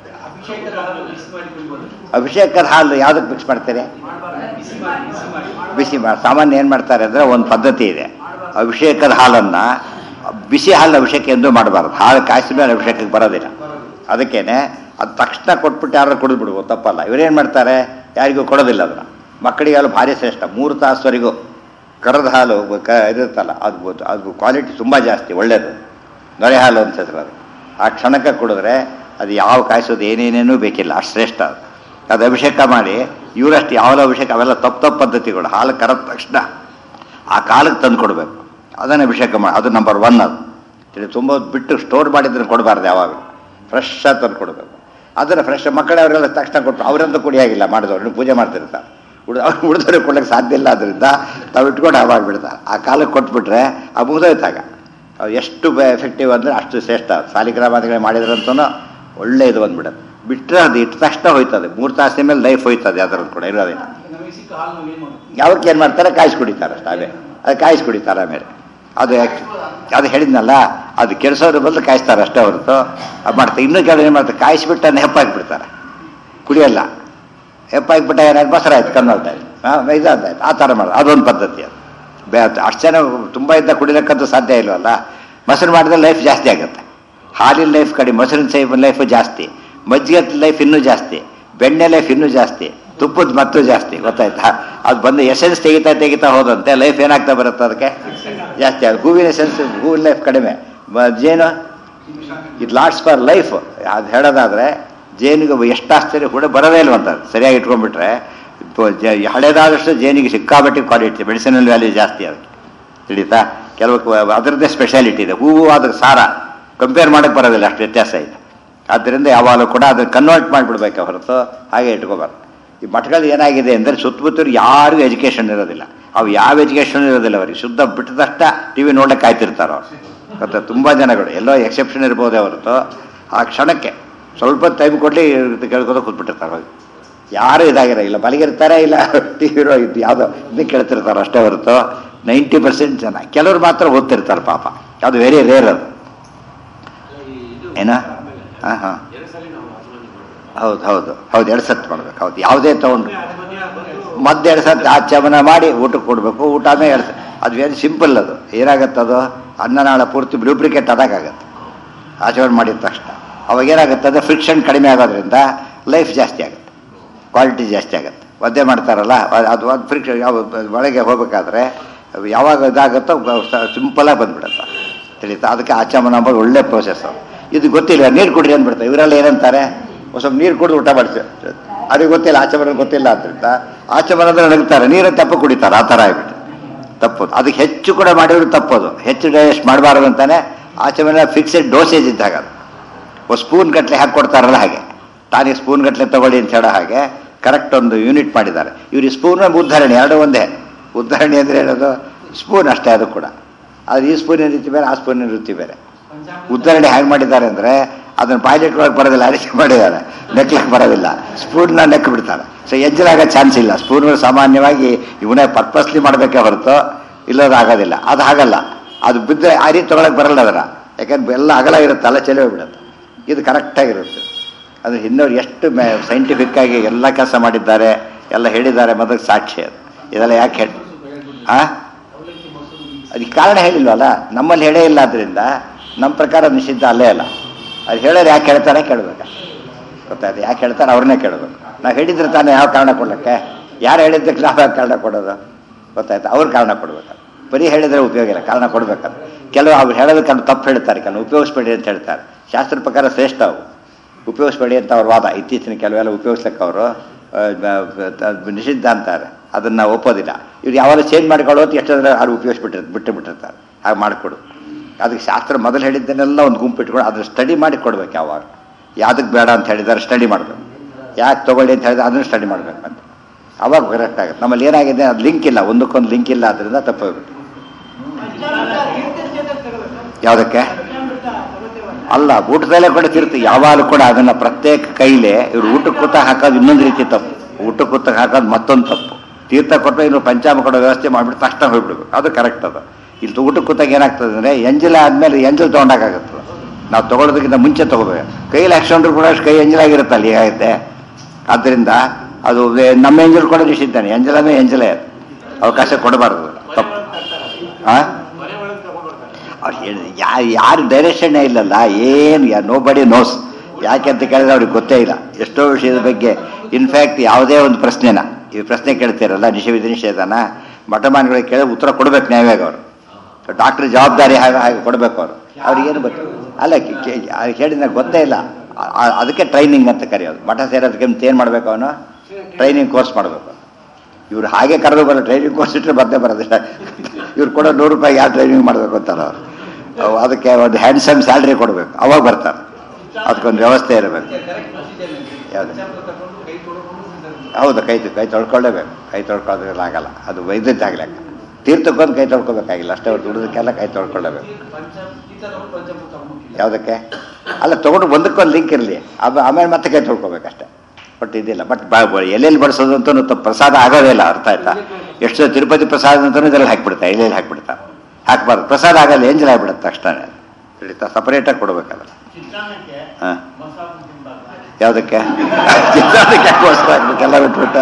ಅಭಿಷೇಕದ ಹಾಲು ಯಾವುದಕ್ಕೆ ಮಿಕ್ಸ್ ಮಾಡ್ತಾರೆ? ಬಿಸಿ ಸಾಮಾನ್ಯ ಏನು ಮಾಡ್ತಾರೆ ಅಂದರೆ ಒಂದು ಪದ್ಧತಿ ಇದೆ. ಅಭಿಷೇಕದ ಹಾಲನ್ನು ಬಿಸಿ ಹಾಲಿನ ಅಭಿಷೇಕ ಎಂದೂ ಮಾಡಬಾರ್ದು. ಹಾಲು ಕಾಯಿಸಿದ ಮೇಲೆ ಅಭಿಷೇಕಕ್ಕೆ ಬರೋದಿಲ್ಲ. ಅದಕ್ಕೇನೆ ಅದು ತಕ್ಷಣ ಕೊಟ್ಬಿಟ್ಟು ಯಾರು ಕುಡಿದು ಬಿಡ್ಬೋದು, ತಪ್ಪಲ್ಲ. ಇವರೇನು ಮಾಡ್ತಾರೆ? ಯಾರಿಗೂ ಕೊಡೋದಿಲ್ಲ ಅದನ್ನು. ಮಕ್ಕಳಿಗೆ ಹಾಲು ಭಾರಿ ಶ್ರೇಷ್ಠ. 3 ತಾಸುವರೆಗೂ ಕರೆದ ಹಾಲು ಇರುತ್ತಲ್ಲ, ಅದು ಕ್ವಾಲಿಟಿ ತುಂಬ ಜಾಸ್ತಿ, ಒಳ್ಳೆಯದು. ನೊರೆ ಹಾಲು ಅಂತ ಹೆಸರು ಅದು. ಆ ಕ್ಷಣಕ್ಕೆ ಕುಡಿದ್ರೆ ಅದು ಯಾವ ಕಾಯಿಸೋದು ಏನೇನೇನೂ ಬೇಕಿಲ್ಲ, ಅಷ್ಟು ಶ್ರೇಷ್ಠ ಅದು. ಅದು ಅಭಿಷೇಕ ಮಾಡಿ ಇವರಷ್ಟು ಯಾವೆಲ್ಲ ಅಭಿಷೇಕ, ಅವೆಲ್ಲ ತಪ್ಪು ಪದ್ಧತಿಗಳು. ಹಾಲು ಕರೆದ ತಕ್ಷಣ ಆ ಕಾಲಕ್ಕೆ ತಂದು ಕೊಡಬೇಕು, ಅದನ್ನು ಅಭಿಷೇಕ ಮಾಡಿ. ಅದು ನಂಬರ್ 1 ಅದು. ತುಂಬ ಬಿಟ್ಟು ಸ್ಟೋರ್ ಮಾಡಿದ್ದನ್ನು ಕೊಡಬಾರ್ದು. ಯಾವಾಗ ಫ್ರೆಶ್ ಆಗಿ ತಂದು ಕೊಡಬೇಕು. ಅದನ್ನು ಫ್ರೆಶ್ ಮಕ್ಕಳವರೆಲ್ಲ ತಕ್ಷಣ ಕೊಟ್ಟು ಅವರಂತೂ ಕುಡಿಯಾಗಿಲ್ಲ ಮಾಡಿದವ್ರು ಪೂಜೆ ಮಾಡ್ತಿರ್ತಾರೆ. ಉಳಿದವ್ರಿಗೆ ಕೊಡೋಕ್ಕೆ ಸಾಧ್ಯ ಇಲ್ಲ. ಆದ್ದರಿಂದ ತಾವು ಇಟ್ಕೊಂಡು ಹಾಳಾಗ್ಬಿಡ್ತಾರೆ. ಆ ಕಾಲಕ್ಕೆ ಕೊಟ್ಬಿಟ್ರೆ ಆ ಮುಗಿದೋಯ್ತಾಗ ಅದು ಎಷ್ಟು ಎಫೆಕ್ಟಿವ್ ಅಂದರೆ ಅಷ್ಟು ಶ್ರೇಷ್ಠ. ಸಾಲಿಗ್ರಾಮಾದಿಗಳು ಮಾಡಿದ್ರಂತೂ ಒಳ್ಳೆ ಇದು ಬಂದ್ಬಿಡೋದು. ಬಿಟ್ಟರೆ ಅದು ಇಟ್ಟ ತಕ್ಷಣ ಹೋಯ್ತದೆ. 3 ತಾಸಿನ ಮೇಲೆ ಲೈಫ್ ಹೋಯ್ತದೆ. ಅದರದ್ದು ಕೂಡ ಇರೋದಿಲ್ಲ. ಯಾವಕ್ಕೆ ಏನು ಮಾಡ್ತಾರೆ? ಕಾಯಿಸಿ ಕುಡಿತಾರೆ ಅಷ್ಟೇ. ಅದು ಕಾಯಿಸಿ ಕುಡಿತಾರೆ. ಆಮೇಲೆ ಅದು ಹೇಳಿದ್ನಲ್ಲ, ಅದು ಕೆಡಿಸೋದ್ರ ಬದಲು ಕಾಯಿಸ್ತಾರೆ ಅಷ್ಟೇ ಹೊರತು ಅದು ಮಾಡ್ತಾರೆ. ಇನ್ನೂ ಕೆಲವು ಏನು ಮಾಡ್ತಾರೆ? ಕಾಯಿಸಿಬಿಟ್ಟು ಅದನ್ನ ಹೆಪ್ಪಾಕಿಬಿಡ್ತಾರೆ, ಕುಡಿಯಲ್ಲ. ಹೆಪ್ಪಾಕಿಬಿಟ್ಟ ಏನಾಯ್ತು? ಮೊಸರಾಯ್ತು, ಕನ್ನೋದಾಯ್ತು, ಇದಾಯ್ತು. ಆ ಥರ ಮಾಡೋದು ಅದೊಂದು ಪದ್ಧತಿ. ಅದು ಅಷ್ಟು ಜನ ತುಂಬ ಇದ್ದ ಕುಡಿಲಿಕ್ಕಂತೂ ಸಾಧ್ಯ ಇಲ್ವಲ್ಲ. ಮೊಸರು ಮಾಡಿದ್ರೆ ಲೈಫ್ ಜಾಸ್ತಿ ಆಗುತ್ತೆ. ಹಾಲಿನ ಲೈಫ್ ಕಡಿಮೆ, ಮೊಸರಿನ ಲೈಫು ಜಾಸ್ತಿ, ಮಜ್ಜಿಗೆ ಲೈಫ್ ಇನ್ನೂ ಜಾಸ್ತಿ, ಬೆಣ್ಣೆ ಲೈಫ್ ಇನ್ನೂ ಜಾಸ್ತಿ, ತುಪ್ಪದ ಮತ್ತೂ ಜಾಸ್ತಿ. ಗೊತ್ತಾಯ್ತಾ? ಅದು ಬಂದು ಎಸೆನ್ಸ್ ತೆಗಿತಾ ಹೋದಂತೆ ಲೈಫ್ ಏನಾಗ್ತಾ ಬರುತ್ತೆ? ಅದಕ್ಕೆ ಜಾಸ್ತಿ ಆಗುತ್ತೆ. ಹೂವಿನ ಎಸೆನ್ಸ್, ಹೂವಿನ ಲೈಫ್ ಕಡಿಮೆ, ಜೇನು ಇದು ಲಾಟ್ಸ್ ಫಾರ್ ಲೈಫ್. ಅದು ಹೇಳೋದಾದರೆ ಜೇನಿಗೆ ಎಷ್ಟು ಆಶ್ಚರ್ಯ ಕೂಡ ಬರೋದೇ ಇಲ್ವಂತ. ಸರಿಯಾಗಿ ಇಟ್ಕೊಂಡ್ಬಿಟ್ರೆ ಹಳೇದಾದಷ್ಟು ಜೇನಿಗೆ ಸಿಕ್ಕಾಬಟ್ಟಿ ಕ್ವಾಲಿಟಿ, ಮೆಡಿಸಿನಲ್ ವ್ಯಾಲ್ಯೂ ಜಾಸ್ತಿ ಅದಕ್ಕೆ. ತಿಳಿತಾ? ಕೆಲವು ಅದರದ್ದೇ ಸ್ಪೆಷಾಲಿಟಿ ಇದೆ. ಹೂವು ಅದಕ್ಕೆ ಸಾರ ಕಂಪೇರ್ ಮಾಡೋಕ್ಕೆ ಬರೋದಿಲ್ಲ, ಅಷ್ಟು ವ್ಯತ್ಯಾಸ ಇದೆ. ಆದ್ದರಿಂದ ಯಾವಾಗಲೂ ಕೂಡ ಅದನ್ನು ಕನ್ವರ್ಟ್ ಮಾಡಿಬಿಡ್ಬೇಕು ಹೊರತು ಹಾಗೆ ಇಟ್ಕೋಬಾರ್ದು. ಈ ಮಠಗಳು ಏನಾಗಿದೆ ಅಂದರೆ ಸುತ್ತಮುತ್ತಲು ಯಾರಿಗೂ ಎಜುಕೇಷನ್ ಇರೋದಿಲ್ಲ. ಅವು ಯಾವ ಎಜುಕೇಷನ್ ಇರೋದಿಲ್ಲ. ಅವರಿಗೆ ಶುದ್ಧ ಬಿಟ್ಟದಷ್ಟ ಟಿ ವಿ ನೋಡಕ್ಕೆ ಕಾಯ್ತಿರ್ತಾರೆ ಅವ್ರು. ಮತ್ತು ತುಂಬ ಜನಗಳು ಎಲ್ಲೋ ಎಕ್ಸೆಪ್ಷನ್ ಇರ್ಬೋದೇ ಹೊರತು ಆ ಕ್ಷಣಕ್ಕೆ ಸ್ವಲ್ಪ ಟೈಮ್ ಕೊಡಲಿ ಕೇಳ್ಕೋದು ಕೂತ್ಬಿಟ್ಟಿರ್ತಾರೆ. ಹೋಗಿ ಯಾರೂ ಇದಾಗಿರೋ ಇಲ್ಲ, ಮಲಗಿರ್ತಾರೆ, ಇಲ್ಲ ಟಿ ವಿ ಇದು ಯಾವುದೋ ಇದನ್ನು ಕೇಳ್ತಿರ್ತಾರೆ ಅಷ್ಟೇ ಹೊರತು 90% ಜನ. ಕೆಲವರು ಮಾತ್ರ ಓದ್ತಿರ್ತಾರೆ ಪಾಪ. ಅದು ವೆರಿ ರೇರ್ ಅದು. ಏನೋ ಹಾಂ ಹೌದು 2 ಸತ್ತು ಮಾಡ್ಬೇಕು. ಹೌದು, ಯಾವುದೇ ತೊಗೊಂಡು ಮದ್ದು 2 ಸತ್ತು ಆಚಮನ ಮಾಡಿ ಊಟಕ್ಕೆ ಕೊಡಬೇಕು. ಊಟ ಆಮೇಲೆ 2 ಸತ್ತು. ಅದು ವೆರಿ ಸಿಂಪಲ್. ಅದು ಏನಾಗುತ್ತೆ? ಅದು ಅನ್ನನಾಳ ಪೂರ್ತಿ ಡೂಪ್ಲಿಕೇಟ್ ಆದಾಗುತ್ತೆ ಆಚಮನ ಮಾಡಿದ ತಕ್ಷಣ. ಅವಾಗ ಏನಾಗುತ್ತೆ? ಅದು ಫ್ರಿಕ್ಷನ್ ಕಡಿಮೆ ಆಗೋದ್ರಿಂದ ಲೈಫ್ ಜಾಸ್ತಿ ಆಗುತ್ತೆ, ಕ್ವಾಲಿಟಿ ಜಾಸ್ತಿ ಆಗುತ್ತೆ. ಒದ್ದೆ ಮಾಡ್ತಾರಲ್ಲ ಅದು ಅದು ಫ್ರಿಕ್ಷನ್ ಯಾವ ಒಳಗೆ ಹೋಗ್ಬೇಕಾದ್ರೆ ಯಾವಾಗ ಇದಾಗುತ್ತೋ ಸಿಂಪಲಾಗಿ ಬಂದ್ಬಿಡುತ್ತೆ ತಿಳಿತಾ. ಅದಕ್ಕೆ ಆಚಮನ ಅಂಬೋದು ಒಳ್ಳೆ ಪ್ರೋಸೆಸ್. ಇದು ಗೊತ್ತಿಲ್ಲ, ನೀರು ಕುಡ್ರಿ ಅಂದ್ಬಿಡ್ತಾರೆ. ಇವರೆಲ್ಲ ಏನಂತಾರೆ, ಸ್ವಲ್ಪ ನೀರು ಕುಡಿದು ಊಟ ಮಾಡ್ತೀವಿ, ಅವ್ರಿಗೆ ಗೊತ್ತಿಲ್ಲ, ಆಚಮನ ಗೊತ್ತಿಲ್ಲ ಅಂದ್ರಿಂದ ಆಚಮನ ಅಂದ್ರೆ ನಗ್ತಾರೆ, ನೀರು ತಪ್ಪು ಕುಡಿತಾರೆ. ಆ ಥರ ಆಗ್ಬಿಟ್ಟು ತಪ್ಪೋದು. ಅದಕ್ಕೆ ಹೆಚ್ಚು ಕೂಡ ಮಾಡಿದ್ರು ತಪ್ಪೋದು. ಹೆಚ್ಚು ಡೈಜೆಸ್ಟ್ ಮಾಡಬಾರ್ದು ಅಂತಾನೆ ಆಚಮನ ಫಿಕ್ಸೆಡ್ ಡೋಸೇಜ್ ಇದ್ದಾಗ ಅದು ಸ್ಪೂನ್ ಗಟ್ಟಲೆ ಹಾಕ್ಕೊಡ್ತಾರಲ್ಲ ಹಾಗೆ, ತಾನಿಗೆ ಸ್ಪೂನ್ ಗಟ್ಟಲೆ ತಗೊಳ್ಳಿ ಅಂತ ಹೇಳೋ ಹಾಗೆ ಕರೆಕ್ಟ್ ಒಂದು ಯೂನಿಟ್ ಮಾಡಿದ್ದಾರೆ. ಇವ್ರು ಸ್ಪೂನ್ ಉದ್ಧರಣೆ ಎರಡು ಒಂದೇ. ಉದ್ಧರಣೆ ಅಂದರೆ ಹೇಳೋದು ಸ್ಪೂನ್ ಅಷ್ಟೇ, ಅದು ಕೂಡ. ಅದು ಈ ಸ್ಪೂನಿನ ರೀತಿ ಬೇರೆ, ಆ ಸ್ಪೂನಿನ ರೀತಿ ಬೇರೆ. ಉದ್ಧರಣೆ ಹೇಗೆ ಮಾಡಿದ್ದಾರೆ ಅಂದರೆ ಅದನ್ನು ಪಾಯ್ಲೆಟ್ ಒಳಗೆ ಬರೋದಿಲ್ಲ, ಅರಿಕೆ ಮಾಡಿದ್ದಾರೆ, ನೆಕ್ಲಿಕ್ಕೆ ಬರೋದಿಲ್ಲ, ಸ್ಪೂನ್ನ ನೆಕ್ ಬಿಡ್ತಾರೆ. ಸೊ ಎಂಜಲಾಗೋ ಚಾನ್ಸ್ ಇಲ್ಲ. ಸ್ಪೂನ್ಗಳು ಸಾಮಾನ್ಯವಾಗಿ ಇವನೇ ಪರ್ಪಸ್ಲಿ ಮಾಡಬೇಕೇ ಹೊರತು ಇಲ್ಲೋದು ಆಗೋದಿಲ್ಲ. ಅದು ಹಾಗಲ್ಲ, ಅದು ಬಿದ್ದರೆ ಆ ರೀತಿ ತೊಗೊಳಕ್ಕೆ ಬರಲ್ಲ ಅದರ, ಯಾಕಂದ್ರೆ ಎಲ್ಲ ಅಗಲ ಇರುತ್ತೆ, ಅಲ್ಲ ಚೆಲ್ಲಿ ಹೋಗ್ಬಿಡುತ್ತೆ. ಇದು ಕರೆಕ್ಟಾಗಿರುತ್ತೆ. ಅದು ಇನ್ನೊರು ಎಷ್ಟು ಸೈಂಟಿಫಿಕ್ ಆಗಿ ಎಲ್ಲ ಕೆಲಸ ಮಾಡಿದ್ದಾರೆ, ಎಲ್ಲ ಹೇಳಿದ್ದಾರೆ ಮೊದಲು ಸಾಕ್ಷಿ. ಅದು ಇದೆಲ್ಲ ಯಾಕೆ ಹೇಳಿ ಅದಕ್ಕೆ ಕಾರಣ ಹೇಳಿಲ್ವಲ್ಲ, ನಮ್ಮಲ್ಲಿ ಹೇಳೇ ಇಲ್ಲ. ಆದ್ದರಿಂದ ನಮ್ಮ ಪ್ರಕಾರ ನಿಷಿದ್ಧ ಅಲ್ಲೇ ಅಲ್ಲ. ಅದು ಹೇಳೋರು ಯಾಕೆ ಹೇಳ್ತಾರೆ ಕೇಳಬೇಕು, ಗೊತ್ತಾಯ್ತು? ಯಾಕೆ ಹೇಳ್ತಾರೆ ಅವ್ರನ್ನೇ ಕೇಳಬೇಕು. ನಾವು ಹೇಳಿದ್ರೆ ತಾನೇ ಯಾವ ಕಾರಣ ಕೊಡೋಕ್ಕೆ, ಯಾರು ಹೇಳಿದ್ದಕ್ಕೆ ನಾವು ಯಾವ ಕಾರಣ ಕೊಡೋದು, ಗೊತ್ತಾಯ್ತು? ಅವ್ರು ಕಾರಣ ಕೊಡ್ಬೇಕು. ಬರೀ ಹೇಳಿದರೆ ಉಪಯೋಗ ಇಲ್ಲ, ಕಾರಣ ಕೊಡ್ಬೇಕಂತ. ಕೆಲವು ಅವ್ರು ಹೇಳೋದಕ್ಕೆ ತಪ್ಪು ಹೇಳ್ತಾರೆ, ಕೆಲವು ಉಪಯೋಗಿಸ್ಬೇಡಿ ಅಂತ ಹೇಳ್ತಾರೆ. ಶಾಸ್ತ್ರ ಪ್ರಕಾರ ಶ್ರೇಷ್ಠ ಅವು, ಉಪಯೋಗಿಸ್ಬೇಡಿ ಅಂತ ಅವ್ರ ವಾದ. ಇತ್ತೀಚಿನ ಕೆಲವೆಲ್ಲ ಉಪಯೋಗಿಸ್ಲಿಕ್ಕೆ ಅವರು ನಿಷಿದ್ಧ ಅಂತಾರೆ, ಅದನ್ನು ನಾವು ಒಪ್ಪೋದಿಲ್ಲ. ಇವ್ರು ಯಾವಾಗ ಚೇಂಜ್ ಮಾಡ್ಕೊಳ್ಳೋದು ಎಷ್ಟಾದ್ರೆ ಅವ್ರು ಬಿಟ್ಟಿರ್ತಾರೆ. ಹಾಗೆ ಮಾಡಿಕೊಡು. ಅದಕ್ಕೆ ಶಾಸ್ತ್ರ ಮೊದಲು ಹೇಳಿದ್ದನ್ನೆಲ್ಲ ಒಂದು ಗುಂಪು ಇಟ್ಕೊಂಡು ಅದನ್ನು ಸ್ಟಡಿ ಮಾಡಿ ಕೊಡ್ಬೇಕು. ಯಾವಾಗ ಯಾವುದಕ್ಕೆ ಬೇಡ ಅಂತ ಹೇಳಿದ್ದಾರೆ ಸ್ಟಡಿ ಮಾಡಬೇಕು, ಯಾಕೆ ತೊಗೊಳ್ಳಿ ಅಂತ ಹೇಳಿದ್ರೆ ಅದನ್ನು ಸ್ಟಡಿ ಮಾಡಬೇಕಂತ. ಅವಾಗ ಕರೆಕ್ಟ್ ಆಗುತ್ತೆ. ನಮ್ಮಲ್ಲಿ ಏನಾಗಿದೆ, ಅದು ಲಿಂಕ್ ಇಲ್ಲ, ಒಂದಕ್ಕೊಂದು ಲಿಂಕ್ ಇಲ್ಲ, ಅದರಿಂದ ತಪ್ಪೋಗ್ಬಿಟ್ಟು. ಯಾವುದಕ್ಕೆ ಅಲ್ಲ, ಊಟದಲ್ಲೇ ಕೂಡ ತೀರ್ಥ ಯಾವಾಗಲೂ ಕೂಡ ಅದನ್ನು ಪ್ರತ್ಯೇಕ ಕೈಲೇ ಇವರು ಊಟಕ್ಕೆ ಕೂತ ಹಾಕೋದು ಇನ್ನೊಂದು ರೀತಿ ತಪ್ಪು, ಊಟಕ್ಕೆ ಕೂತ ಹಾಕೋದು ಮತ್ತೊಂದು ತಪ್ಪು. ತೀರ್ಥ ಕೊಟ್ಟರೆ ಇನ್ನು ಪಂಚಾಮ ಕೊಡೋ ವ್ಯವಸ್ಥೆ ಮಾಡಿಬಿಟ್ಟು ತಕ್ಷಣ ಹೋಗ್ಬಿಡ್ಬೇಕು, ಅದು ಕರೆಕ್ಟ್. ಅದು ಇಲ್ಲಿ ಊಟಕ್ಕೆ ಕೂತಾಗ ಏನಾಗ್ತದೆ ಅಂದರೆ ಎಂಜಲ ಆದಮೇಲೆ ಎಂಜಲ್ ತೊಗೊಂಡಾಗತ್ತದ. ನಾವು ತೊಗೊಳೋದಕ್ಕಿಂತ ಮುಂಚೆ ತೊಗೋಬೇಕು. ಕೈಯಲ್ಲಿ ಹಾಕ್ಸ್ಕೊಂಡ್ರು ಕೂಡ ಅಷ್ಟು ಕೈ ಎಂಜಲಾಗಿರುತ್ತಲ್ಲ, ಹೀಗಾಗುತ್ತೆ. ಆದ್ದರಿಂದ ಅದು ನಮ್ಮ ಎಂಜಲ್ ಕೂಡ ನಿಷಿದ್ದಾನೆ. ಎಂಜಲನೇ ಎಂಜಲೇ, ಅದು ಅವಕಾಶ ಕೊಡಬಾರ್ದು, ತಪ್ಪು. ಹಾಂ, ಅವ್ರು ಹೇಳಿ ಯಾರು ಡೈರೆಕ್ಷನ್ನೇ ಇಲ್ಲಲ್ಲ, ಏನು ನೋ ಬಡಿ ನೋಸ್. ಯಾಕೆ ಅಂತ ಕೇಳಿದ್ರೆ ಅವ್ರಿಗೆ ಗೊತ್ತೇ ಇಲ್ಲ ಎಷ್ಟೋ ವಿಷಯದ ಬಗ್ಗೆ. ಇನ್ಫ್ಯಾಕ್ಟ್ ಯಾವುದೇ ಒಂದು ಪ್ರಶ್ನೆನ ಈ ಪ್ರಶ್ನೆ ಕೇಳ್ತಿರಲ್ಲ, ನಿಷೇಧನ ಮಠಮಾನ್ಗಳಿಗೆ ಕೇಳಿ ಉತ್ತರ ಕೊಡ್ಬೇಕು ನ್ಯಾಯವಾಗಿ. ಅವರು ಡಾಕ್ಟ್ರ್ ಜವಾಬ್ದಾರಿ ಹಾಗೆ ಕೊಡಬೇಕು. ಅವ್ರಿಗೇನು ಗೊತ್ತು ಅಲ್ಲ, ಹೇಳಿದ ಗೊತ್ತೇ ಇಲ್ಲ. ಅದಕ್ಕೆ ಟ್ರೈನಿಂಗ್ ಅಂತ ಕರೆಯೋದು. ಮಠ ಸೇರೋದಕ್ಕೆ ಏನು ಮಾಡಬೇಕು, ಅವನು ಟ್ರೈನಿಂಗ್ ಕೋರ್ಸ್ ಮಾಡಬೇಕು. ಇವ್ರು ಹಾಗೆ ಕರೆದು ಬರೋ ಟ್ರೈನಿಂಗ್ ಕೋರ್ಸ್ ಇಟ್ಟರೆ ಬಂದೇ ಬರೋದಿಲ್ಲ. ಇವ್ರು ಕೊಡೋ ₹100 ಯಾರು ಟ್ರೈನಿಂಗ್ ಮಾಡಬೇಕು ಅಂತಾರೆ ಅವರು. ಅದಕ್ಕೆ ಒಂದು ಹ್ಯಾಂಡ್ಸಮ್ ಸ್ಯಾಲ್ರಿ ಕೊಡಬೇಕು, ಅವಾಗ ಬರ್ತಾರೆ. ಅದಕ್ಕೊಂದು ವ್ಯವಸ್ಥೆ ಇರಬೇಕು. ಯಾವುದು ಹೌದು, ಕೈ ತೊಳ್ಕೊಳ್ಳೇಬೇಕು. ಕೈ ತೊಳ್ಕೊಳ್ಳೋದ್ರಲ್ಲಿ ಆಗಲ್ಲ, ಅದು ವೈದ್ಯದ್ದಾಗಲಿಲ್ಲ. ತೀರ್ಥಕ್ಕೊಂದು ಕೈ ತೊಳ್ಕೊಬೇಕಾಗಿಲ್ಲ ಅಷ್ಟೇ, ಅವ್ರು ದುಡಿದಕ್ಕೆಲ್ಲ ಕೈ ತೊಳ್ಕೊಳ್ಳೇಬೇಕು. ಯಾವುದಕ್ಕೆ ಅಲ್ಲ, ತೊಗೊಂಡು ಒಂದಕ್ಕೊಂದು ಲಿಂಕ್ ಇರಲಿ, ಆಮೇಲೆ ಮತ್ತೆ ಕೈ ತೊಳ್ಕೊಬೇಕಷ್ಟೆ. ಬಟ್ ಇದಿಲ್ಲ. ಬಟ್ ಎಲ್ಲೆಲ್ಲಿ ಬಡಿಸೋದು ಅಂತೂ ಪ್ರಸಾದ ಆಗೋದೇ ಇಲ್ಲ, ಅರ್ಥ ಆಯ್ತಾ? ಎಷ್ಟು ತಿರುಪತಿ ಪ್ರಸಾದ ಅಂತಲೂ ಇದರಲ್ಲಿ ಹಾಕಿಬಿಡ್ತಾರೆ, ಎಲ್ಲೆಲ್ಲಿ ಹಾಕಿಬಿಡ್ತಾರೆ. ಹಾಕ್ಬಾರ್ದು, ಪ್ರಸಾದ ಆಗಲ್ಲ, ಎಂಜಲ್ ಆಗಿಬಿಡುತ್ತೆ ತಕ್ಷಣ. ತಿಳಿತಾ? ಸಪರೇಟಾಗಿ ಕೊಡ್ಬೇಕಲ್ಲ. ಹಾಂ, ಯಾವುದಕ್ಕೆ ಚಿತ್ರಾನ್ನಕ್ಕೆ ಮೋಸ ಆಗ್ಬೇಕೆಲ್ಲ ಬಿಟ್ಬಿಟ್ಟು.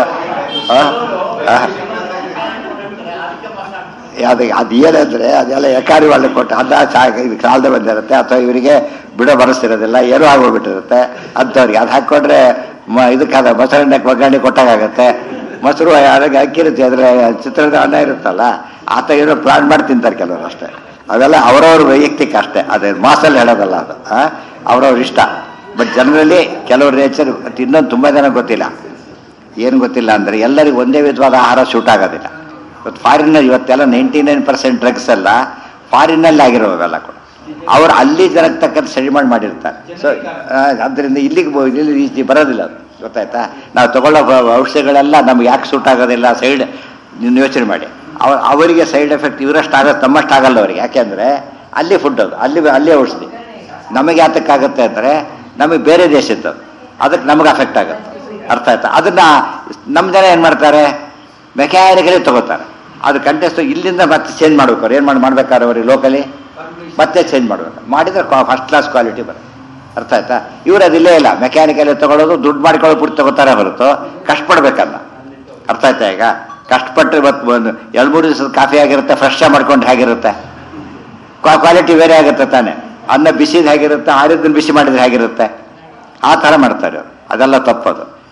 ಯಾವುದಕ್ಕೆ ಅದು ಏನಂದರೆ ಅದೆಲ್ಲ ಎಕಾರಿ ಒಳ್ಳೆ ಕೊಟ್ಟು ಅದ ಇದು ಕಾಲದ ಬಂದಿರುತ್ತೆ, ಅಥವಾ ಇವರಿಗೆ ಬಿಡೋ ಬರೆಸ್ತಿರೋದಿಲ್ಲ, ಏನೂ ಆಗೋಗ್ಬಿಟ್ಟಿರುತ್ತೆ ಅಂಥವ್ರಿಗೆ. ಅದು ಹಾಕ್ಕೊಂಡ್ರೆ ಇದಕ್ಕಾದ ಮೊಸರನ್ನಕ್ಕೆ ಒಗ್ಗರಣೆ ಕೊಟ್ಟಾಗತ್ತೆ. ಮೊಸರು ಯಾರಿಗೆ ಅಕ್ಕಿರುತ್ತೆ, ಅದರ ಚಿತ್ರದ ಅನ್ನ ಇರುತ್ತಲ್ಲ, ಆತ ಏನೋ ಪ್ಲಾನ್ ಮಾಡಿ ತಿಂತಾರೆ ಕೆಲವರು ಅಷ್ಟೇ. ಅವೆಲ್ಲ ಅವರವ್ರ ವೈಯಕ್ತಿಕ ಅಷ್ಟೇ, ಅದೇ ಮಾಸಲ್ಲಿ ಹೇಳೋದಲ್ಲ ಅದು, ಅವರವ್ರ ಇಷ್ಟ. ಬಟ್ ಜನರಲ್ಲಿ ಕೆಲವ್ರ ನೇಚರ್. ಇನ್ನೊಂದು ತುಂಬ ಜನ ಗೊತ್ತಿಲ್ಲ. ಏನು ಗೊತ್ತಿಲ್ಲ ಅಂದರೆ ಎಲ್ಲರಿಗೂ ಒಂದೇ ವಿಧವಾದ ಆಹಾರ ಸೂಟ್ ಆಗೋದಿಲ್ಲ. ಇವತ್ತು ಫಾರಿನಲ್ಲಿ ಇವತ್ತೆಲ್ಲ 99% ಡ್ರಗ್ಸ್ ಎಲ್ಲ ಫಾರಿನಲ್ಲಿ ಆಗಿರೋವೆಲ್ಲ ಕೂಡ ಅವರು ಅಲ್ಲಿ ಜನಕ್ಕೆ ತಕ್ಕಂಥ ಸ್ಟಡಿ ಮಾಡಿರ್ತಾರೆ. ಸೊ ಆದ್ದರಿಂದ ಇಲ್ಲಿ ರೀತಿ ಬರೋದಿಲ್ಲ ಅದು, ಗೊತ್ತಾಯ್ತಾ? ನಾವು ತಗೊಳ್ಳೋ ಔಷಧಿಗಳೆಲ್ಲ ನಮ್ಗೆ ಯಾಕೆ ಸೂಟ್ ಆಗೋದಿಲ್ಲ, ಸೈಡ್ ಯೋಚನೆ ಮಾಡಿ. ಅವರಿಗೆ ಸೈಡ್ ಎಫೆಕ್ಟ್ ಇವರಷ್ಟು ಆಗೋದು ತಮ್ಮಷ್ಟು ಆಗಲ್ಲ ಅವರಿಗೆ. ಯಾಕೆಂದರೆ ಅಲ್ಲಿ ಫುಡ್ ಅದು, ಅಲ್ಲಿ ಔಷಧಿ. ನಮಗೆ ಯಾತಕ್ಕಾಗುತ್ತೆ ಅಂದರೆ ನಮಗೆ ಬೇರೆ ದೇಶದ್ದು, ಅದಕ್ಕೆ ನಮಗೆ ಅಫೆಕ್ಟ್ ಆಗುತ್ತೆ, ಅರ್ಥ ಆಯ್ತಾ? ಅದನ್ನು ನಮ್ಮ ಜನ ಏನು ಮಾಡ್ತಾರೆ, ಮೆಕ್ಯಾನಿಕಲಿ ತಗೋತಾರೆ. ಅದು ಕಂಟೆಸ್ಟ್ ಇಲ್ಲಿಂದ ಮತ್ತೆ ಚೇಂಜ್ ಮಾಡ್ಬೇಕು. ಅವ್ರು ಏನು ಮಾಡ್ಬೇಕಾದ್ರೆ ಅವ್ರಿಗೆ ಲೋಕಲಿ ಮತ್ತೆ ಚೇಂಜ್ ಮಾಡಬೇಕು. ಮಾಡಿದರೆ ಫಸ್ಟ್ ಕ್ಲಾಸ್ ಕ್ವಾಲಿಟಿ ಬರುತ್ತೆ, ಅರ್ಥ ಆಯ್ತಾ? ಇವರು ಅದಿಲ್ಲೇ ಇಲ್ಲ, ಮೆಕ್ಯಾನಿಕಲ್ಲಿ ತಗೊಳ್ಳೋದು, ದುಡ್ಡು ಮಾಡ್ಕೊಳ್ಳೋ ಪುಟ್ಟು ತಗೋತಾರೆ ಹೊರತು ಕಷ್ಟಪಡ್ಬೇಕಲ್ಲ, ಅರ್ಥ ಆಯ್ತಾ? ಈಗ ಕಷ್ಟಪಟ್ಟರೆ ಇವತ್ತು ಒಂದು 2-3 ದಿವಸದ ಕಾಫಿ ಆಗಿರುತ್ತೆ, ಫ್ರೆಶ್ ಮಾಡ್ಕೊಂಡು ಹೇಗಿರುತ್ತೆ, ಕ್ವಾಲಿಟಿ ಬೇರೆ ಆಗುತ್ತೆ ತಾನೆ. ಅನ್ನ ಬಿಸಿದು ಹೇಗಿರುತ್ತೆ, ಆರಿದ್ದನ್ನು ಬಿಸಿ ಮಾಡಿದ್ರೆ ಹೇಗಿರುತ್ತೆ, ಆ ಥರ ಮಾಡ್ತಾರೆ ಅವರು. ಅದೆಲ್ಲ ತಪ್ಪದು.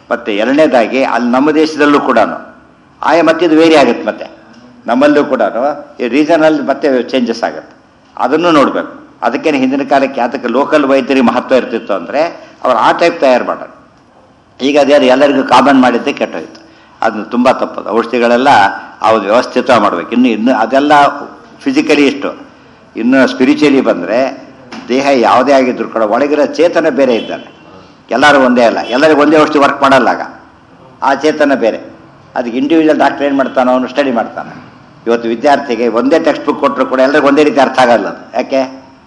ಮತ್ತು ಎರಡನೇದಾಗಿ ಅಲ್ಲಿ ನಮ್ಮ ದೇಶದಲ್ಲೂ ಕೂಡ ಆಯಾ ಮತ್ತೆ ಇದು ವೇರಿ ಆಗುತ್ತೆ. ಮತ್ತೆ ನಮ್ಮಲ್ಲೂ ಕೂಡ ಈ ರೀಜನಲ್ಲಿ ಮತ್ತೆ ಚೇಂಜಸ್ ಆಗುತ್ತೆ. ಅದನ್ನು ನೋಡಬೇಕು. ಅದಕ್ಕೇನೆ ಹಿಂದಿನ ಕಾಲಕ್ಕೆ ಅದಕ್ಕೆ ಲೋಕಲ್ ವೈದ್ಯರಿಗೆ ಮಹತ್ವ ಇರ್ತಿತ್ತು ಅಂದರೆ ಅವ್ರು ಆ ಟೈಪ್ ತಯಾರು ಮಾಡೋರು. ಈಗ ಅದೇ ಎಲ್ಲರಿಗೂ ಕಾಮನ್ ಮಾಡಿದ್ದೆ ಕೆಟ್ಟೋಯ್ತು. ಅದನ್ನು ತುಂಬ ತಪ್ಪದು. ಔಷಧಿಗಳೆಲ್ಲ ಅವ್ರು ವ್ಯವಸ್ಥಿತ ಮಾಡಬೇಕು. ಇನ್ನು ಅದೆಲ್ಲ ಫಿಸಿಕಲಿ ಇಷ್ಟು. ಇನ್ನು ಸ್ಪಿರಿಚುವಲಿ ಬಂದರೆ ದೇಹ ಯಾವುದೇ ಆಗಿದ್ರು ಕೂಡ ಒಳಗಿರೋ ಚೇತನ ಬೇರೆ ಇದ್ದಾನೆ. ಎಲ್ಲರೂ ಒಂದೇ ಅಲ್ಲ, ಎಲ್ಲರಿಗೂ ಒಂದೇ ಔಷಧಿ ವರ್ಕ್ ಮಾಡಲ್ಲ. ಆಗ ಆ ಚೇತನ ಬೇರೆ. ಅದಕ್ಕೆ ಇಂಡಿವಿಜುವಲ್ ಡಾಕ್ಟರ್ ಏನು ಮಾಡ್ತಾನೋ ಅವನು ಸ್ಟಡಿ ಮಾಡ್ತಾನೆ. ಇವತ್ತು ವಿದ್ಯಾರ್ಥಿಗೆ ಒಂದೇ ಟೆಕ್ಸ್ಟ್ ಬುಕ್ ಕೊಟ್ಟರು ಕೂಡ ಎಲ್ಲರಿಗೂ ಒಂದೇ ರೀತಿ ಅರ್ಥ ಆಗಲ್ಲ. ಅದು ಯಾಕೆ?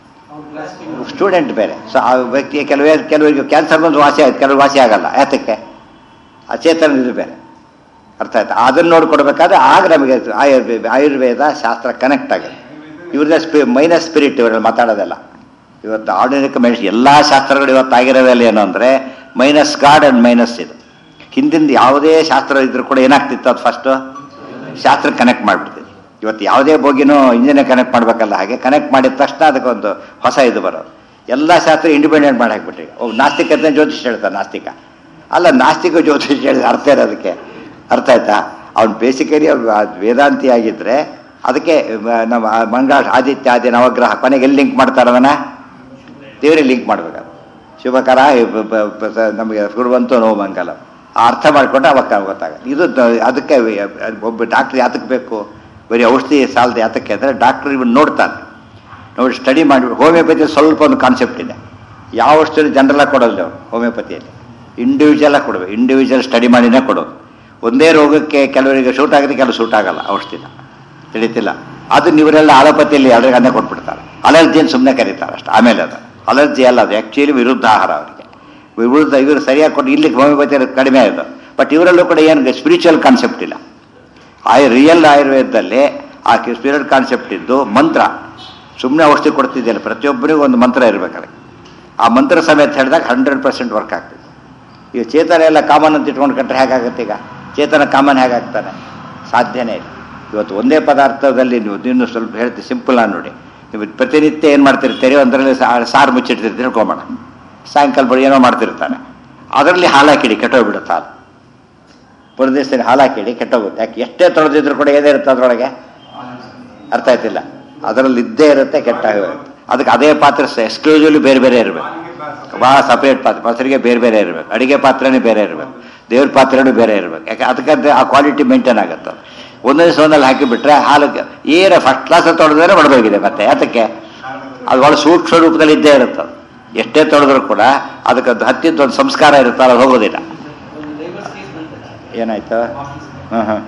ಸ್ಟೂಡೆಂಟ್ ಬೇರೆ. ಸೊ ಆ ವ್ಯಕ್ತಿಗೆ ಕೆಲವರಿಗೆ ಕ್ಯಾನ್ಸರ್ ಬಂದು ವಾಸಿ ಆಗುತ್ತೆ, ಕೆಲವರು ವಾಸಿ ಆಗಲ್ಲ. ಯಾತಕ್ಕೆ? ಆ ಚೇತನ ಇದು ಬೇರೆ. ಅರ್ಥ ಆಯ್ತಾ? ಅದನ್ನು ನೋಡಿಕೊಡ್ಬೇಕಾದ್ರೆ ಆಗ ನಮಗೆ ಆಯುರ್ವೇದ ಶಾಸ್ತ್ರ ಕನೆಕ್ಟ್ ಆಗುತ್ತೆ. ಇವ್ರದ್ದೇ ಮೈನಸ್ ಸ್ಪಿರಿಟ್ ಇವರಲ್ಲಿ ಮಾತಾಡೋದಲ್ಲ. ಇವತ್ತು ಆಧುನಿಕ ಮೆಡಿಸಿನ್ ಎಲ್ಲ ಶಾಸ್ತ್ರಗಳು ಇವತ್ತು ಆಗಿರೋದಲ್ಲ ಏನು ಅಂದರೆ ಮೈನಸ್ ಗಾಡ್ ಆ್ಯಂಡ್ ಮೈನಸ್ ಇದು. ಹಿಂದಿಂದ ಯಾವುದೇ ಶಾಸ್ತ್ರ ಇದ್ರೂ ಕೂಡ ಏನಾಗ್ತಿತ್ತು, ಅದು ಫಸ್ಟು ಶಾಸ್ತ್ರ ಕನೆಕ್ಟ್ ಮಾಡಿಬಿಡ್ತೀವಿ. ಇವತ್ತು ಯಾವುದೇ ಬೋಗಿನೂ ಇಂಜಿನಿಯರ್ ಕನೆಕ್ಟ್ ಮಾಡಬೇಕಲ್ಲ, ಹಾಗೆ ಕನೆಕ್ಟ್ ಮಾಡಿದ ತಕ್ಷಣ ಅದಕ್ಕೊಂದು ಹೊಸ ಇದು ಬರೋದು. ಎಲ್ಲ ಶಾಸ್ತ್ರ ಇಂಡಿಪೆಂಡೆಂಟ್ ಮಾಡಿ ಹಾಕ್ಬಿಟ್ರಿ. ನಾಸ್ತಿಕತೆ ಜ್ಯೋತಿಷ್ ಹೇಳ್ತಾರೆ. ನಾಸ್ತಿಕ ಅಲ್ಲ, ನಾಸ್ತಿಕ ಜ್ಯೋತಿಷ್ ಹೇಳಿದ ಅರ್ಥ ಇರೋದಕ್ಕೆ. ಅರ್ಥ ಆಯ್ತಾ? ಅವ್ನು ಬೇಸಿಕಲಿ ಅವ್ರು ವೇದಾಂತಿ ಆಗಿದ್ದರೆ ಅದಕ್ಕೆ ನಮ್ಮ ಮಂಗಳ ಆದಿತ್ಯ ಆದಿ ನವಗ್ರಹ ಕೊನೆಗೆ ಎಲ್ಲಿ ಲಿಂಕ್ ಮಾಡ್ತಾರೆ? ಅದನ್ನು ದೇವರಿಗೆ ಲಿಂಕ್ ಮಾಡಬೇಕಾದ್ರೆ ಶುಭಕರ ನಮಗೆ ಗುರುವಂತೂ ನೋವು ಮಂಗಲ ಆ ಅರ್ಥ ಮಾಡಿಕೊಂಡ್ರೆ ಅವಾಗ ಗೊತ್ತಾಗುತ್ತೆ. ಇದು ಅದಕ್ಕೆ ಒಬ್ಬ ಡಾಕ್ಟ್ರ್ ಯಾತಕ್ಕೆ ಬೇಕು? ಬರೀ ಔಷಧಿ ಸಾಲದೆ ಯಾತಕ್ಕೆ ಅಂದರೆ ಡಾಕ್ಟ್ರ್ ಇವನು ನೋಡ್ತಾನೆ, ನೋಡಿ ಸ್ಟಡಿ ಮಾಡಿ. ಹೋಮಿಯೋಪತಿ ಸ್ವಲ್ಪ ಒಂದು ಕಾನ್ಸೆಪ್ಟ್ ಇದೆ. ಯಾವ ಔಷಧಿ ಜನರಲ್ಲ ಕೊಡೋಲ್ಲ ಅವರು. ಹೋಮಿಯೋಪತಿಯಲ್ಲಿ ಇಂಡಿವಿಜುವಲಾಗಿ ಕೊಡಬೇಕು. ಇಂಡಿವಿಜುವಲ್ ಸ್ಟಡಿ ಮಾಡಿನೇ ಕೊಡೋದು. ಒಂದೇ ರೋಗಕ್ಕೆ ಕೆಲವರಿಗೆ ಸೂಟ್ ಆಗುತ್ತೆ, ಕೆಲವು ಸೂಟ್ ಆಗಲ್ಲ ಔಷಧಿನ. ತಿಳಿತಿಲ್ಲ. ಅದು ನೀವರೆಲ್ಲ ಆಲೋಪತಿಯಲ್ಲಿ ಎಲ್ಲರಿಗೆ ಅನ್ನೇ ಕೊಟ್ಬಿಡ್ತಾರೆ. ಅಲರ್ಜಿಯನ್ನು ಸುಮ್ಮನೆ ಕರೀತಾರೆ ಅಷ್ಟು. ಆಮೇಲೆ ಅದು ಅಲರ್ಜಿ ಅಲ್ಲ, ಅದು ಆ್ಯಕ್ಚುಲಿ ವಿರುದ್ಧ ಆಹಾರ ಅವರಿಗೆ. ವಿರುದ್ಧ ಇವರು ಸರಿಯಾಗಿ ಕೊಟ್ಟು ಇಲ್ಲಿ ಹೋಮಿಯೋಪತಿ ಕಡಿಮೆ ಆಯಿತು. ಬಟ್ ಇವರಲ್ಲೂ ಕೂಡ ಏನು ಸ್ಪಿರಿಚುವಲ್ ಕಾನ್ಸೆಪ್ಟ್ ಇಲ್ಲ. ರಿಯಲ್ ಆಯುರ್ವೇದದಲ್ಲಿ ಆ ಸ್ಪಿರಿಚುವಲ್ ಕಾನ್ಸೆಪ್ಟ್ ಇದ್ದು ಮಂತ್ರ. ಸುಮ್ಮನೆ ಔಷಧಿ ಕೊಡ್ತಿದ್ದೆಲ್ಲ, ಪ್ರತಿಯೊಬ್ಬರಿಗೂ ಒಂದು ಮಂತ್ರ ಇರಬೇಕಾದ್ರೆ ಆ ಮಂತ್ರ ಸಮೇತ ಹೇಳಿದಾಗ 100% ವರ್ಕ್ ಆಗ್ತದೆ. ಈಗ ಚೇತನ ಎಲ್ಲ ಕಾಮನ್ ಅಂತ ಇಟ್ಕೊಂಡು ಕಟ್ಟರೆ ಹೇಗಾಗುತ್ತೆ? ಈಗ ಚೇತನ ಕಾಮನ್ ಹೇಗಾಗ್ತಾನೆ? ಸಾಧ್ಯನೇ ಇಲ್ಲ. ಇವತ್ತು ಒಂದೇ ಪದಾರ್ಥದಲ್ಲಿ ನೀವು ಇನ್ನೂ ಸ್ವಲ್ಪ ಹೇಳ್ತೀವಿ, ಸಿಂಪಲ್ ಆಗಿ ನೋಡಿ. ನೀವು ಪ್ರತಿನಿತ್ಯ ಏನು ಮಾಡ್ತಿರ್ತೀರಿ? ಒಂದರಲ್ಲಿ ಸಾರು ಮುಚ್ಚಿಡ್ತಿರ್ತೀರಿ ತಿಳ್ಕೊಂಬೋಣ. ಸಾಯಂಕಾಲ ಬರೀ ಏನೋ ಮಾಡ್ತಿರ್ತಾನೆ, ಅದರಲ್ಲಿ ಹಾಲಾಕಿಡಿ ಕೆಟ್ಟೋಗ್ಬಿಡುತ್ತೆ. ಹಾಲು ಪರದೇಶದಲ್ಲಿ ಹಾಲಾಕಿಡಿ ಕೆಟ್ಟೋಗುತ್ತೆ. ಯಾಕೆ? ಎಷ್ಟೇ ತೊಳೆದಿದ್ರು ಕೂಡ ಏನೇ ಇರುತ್ತೆ ಅದರೊಳಗೆ, ಅರ್ಥ ಆಯ್ತಿಲ್ಲ. ಅದರಲ್ಲಿ ಇದ್ದೇ ಇರುತ್ತೆ, ಕೆಟ್ಟಾಗಿರುತ್ತೆ. ಅದಕ್ಕೆ ಅದೇ ಪಾತ್ರೆ ಎಕ್ಸ್ಕ್ಲೂಸಿವ್ಲಿ ಬೇರೆ ಬೇರೆ ಇರಬೇಕು. ಭಾಳ ಸಪ್ರೇಟ್ ಪಾತ್ರೆ, ಮೊಸರಿಗೆ ಬೇರೆ ಬೇರೆ ಇರಬೇಕು. ಅಡುಗೆ ಪಾತ್ರೆನೇ ಬೇರೆ ಇರಬೇಕು, ದೇವ್ರ ಪಾತ್ರೆನೂ ಬೇರೆ ಇರಬೇಕು. ಯಾಕೆ? ಅದಕ್ಕೆ ಆ ಕ್ವಾಲಿಟಿ ಮೇಂಟೈನ್ ಆಗುತ್ತೆ. ಒಂದೇ ಸೋನಲ್ಲಿ ಹಾಕಿಬಿಟ್ರೆ ಹಾಲು ಏನೇ ಫಸ್ಟ್ ಕ್ಲಾಸ್ ತೊಳೆದ್ರೆ ಒಡೆದೋಗಿದೆ. ಮತ್ತೆ ಅದಕ್ಕೆ ಅದು ಭಾಳ ಸೂಕ್ಷ್ಮ ರೂಪದಲ್ಲಿ ಇದ್ದೇ ಇರುತ್ತೆ. ಎಷ್ಟೇ ತೊಳೆದ್ರೂ ಕೂಡ ಅದಕ್ಕೆ ಹತ್ತಿದ್ದು ಒಂದು ಸಂಸ್ಕಾರ ಇರುತ್ತೆ, ಅದು ಹೋಗೋದಿಲ್ಲ. ಏನಾಯ್ತು? ಹಾಂ ಹಾಂ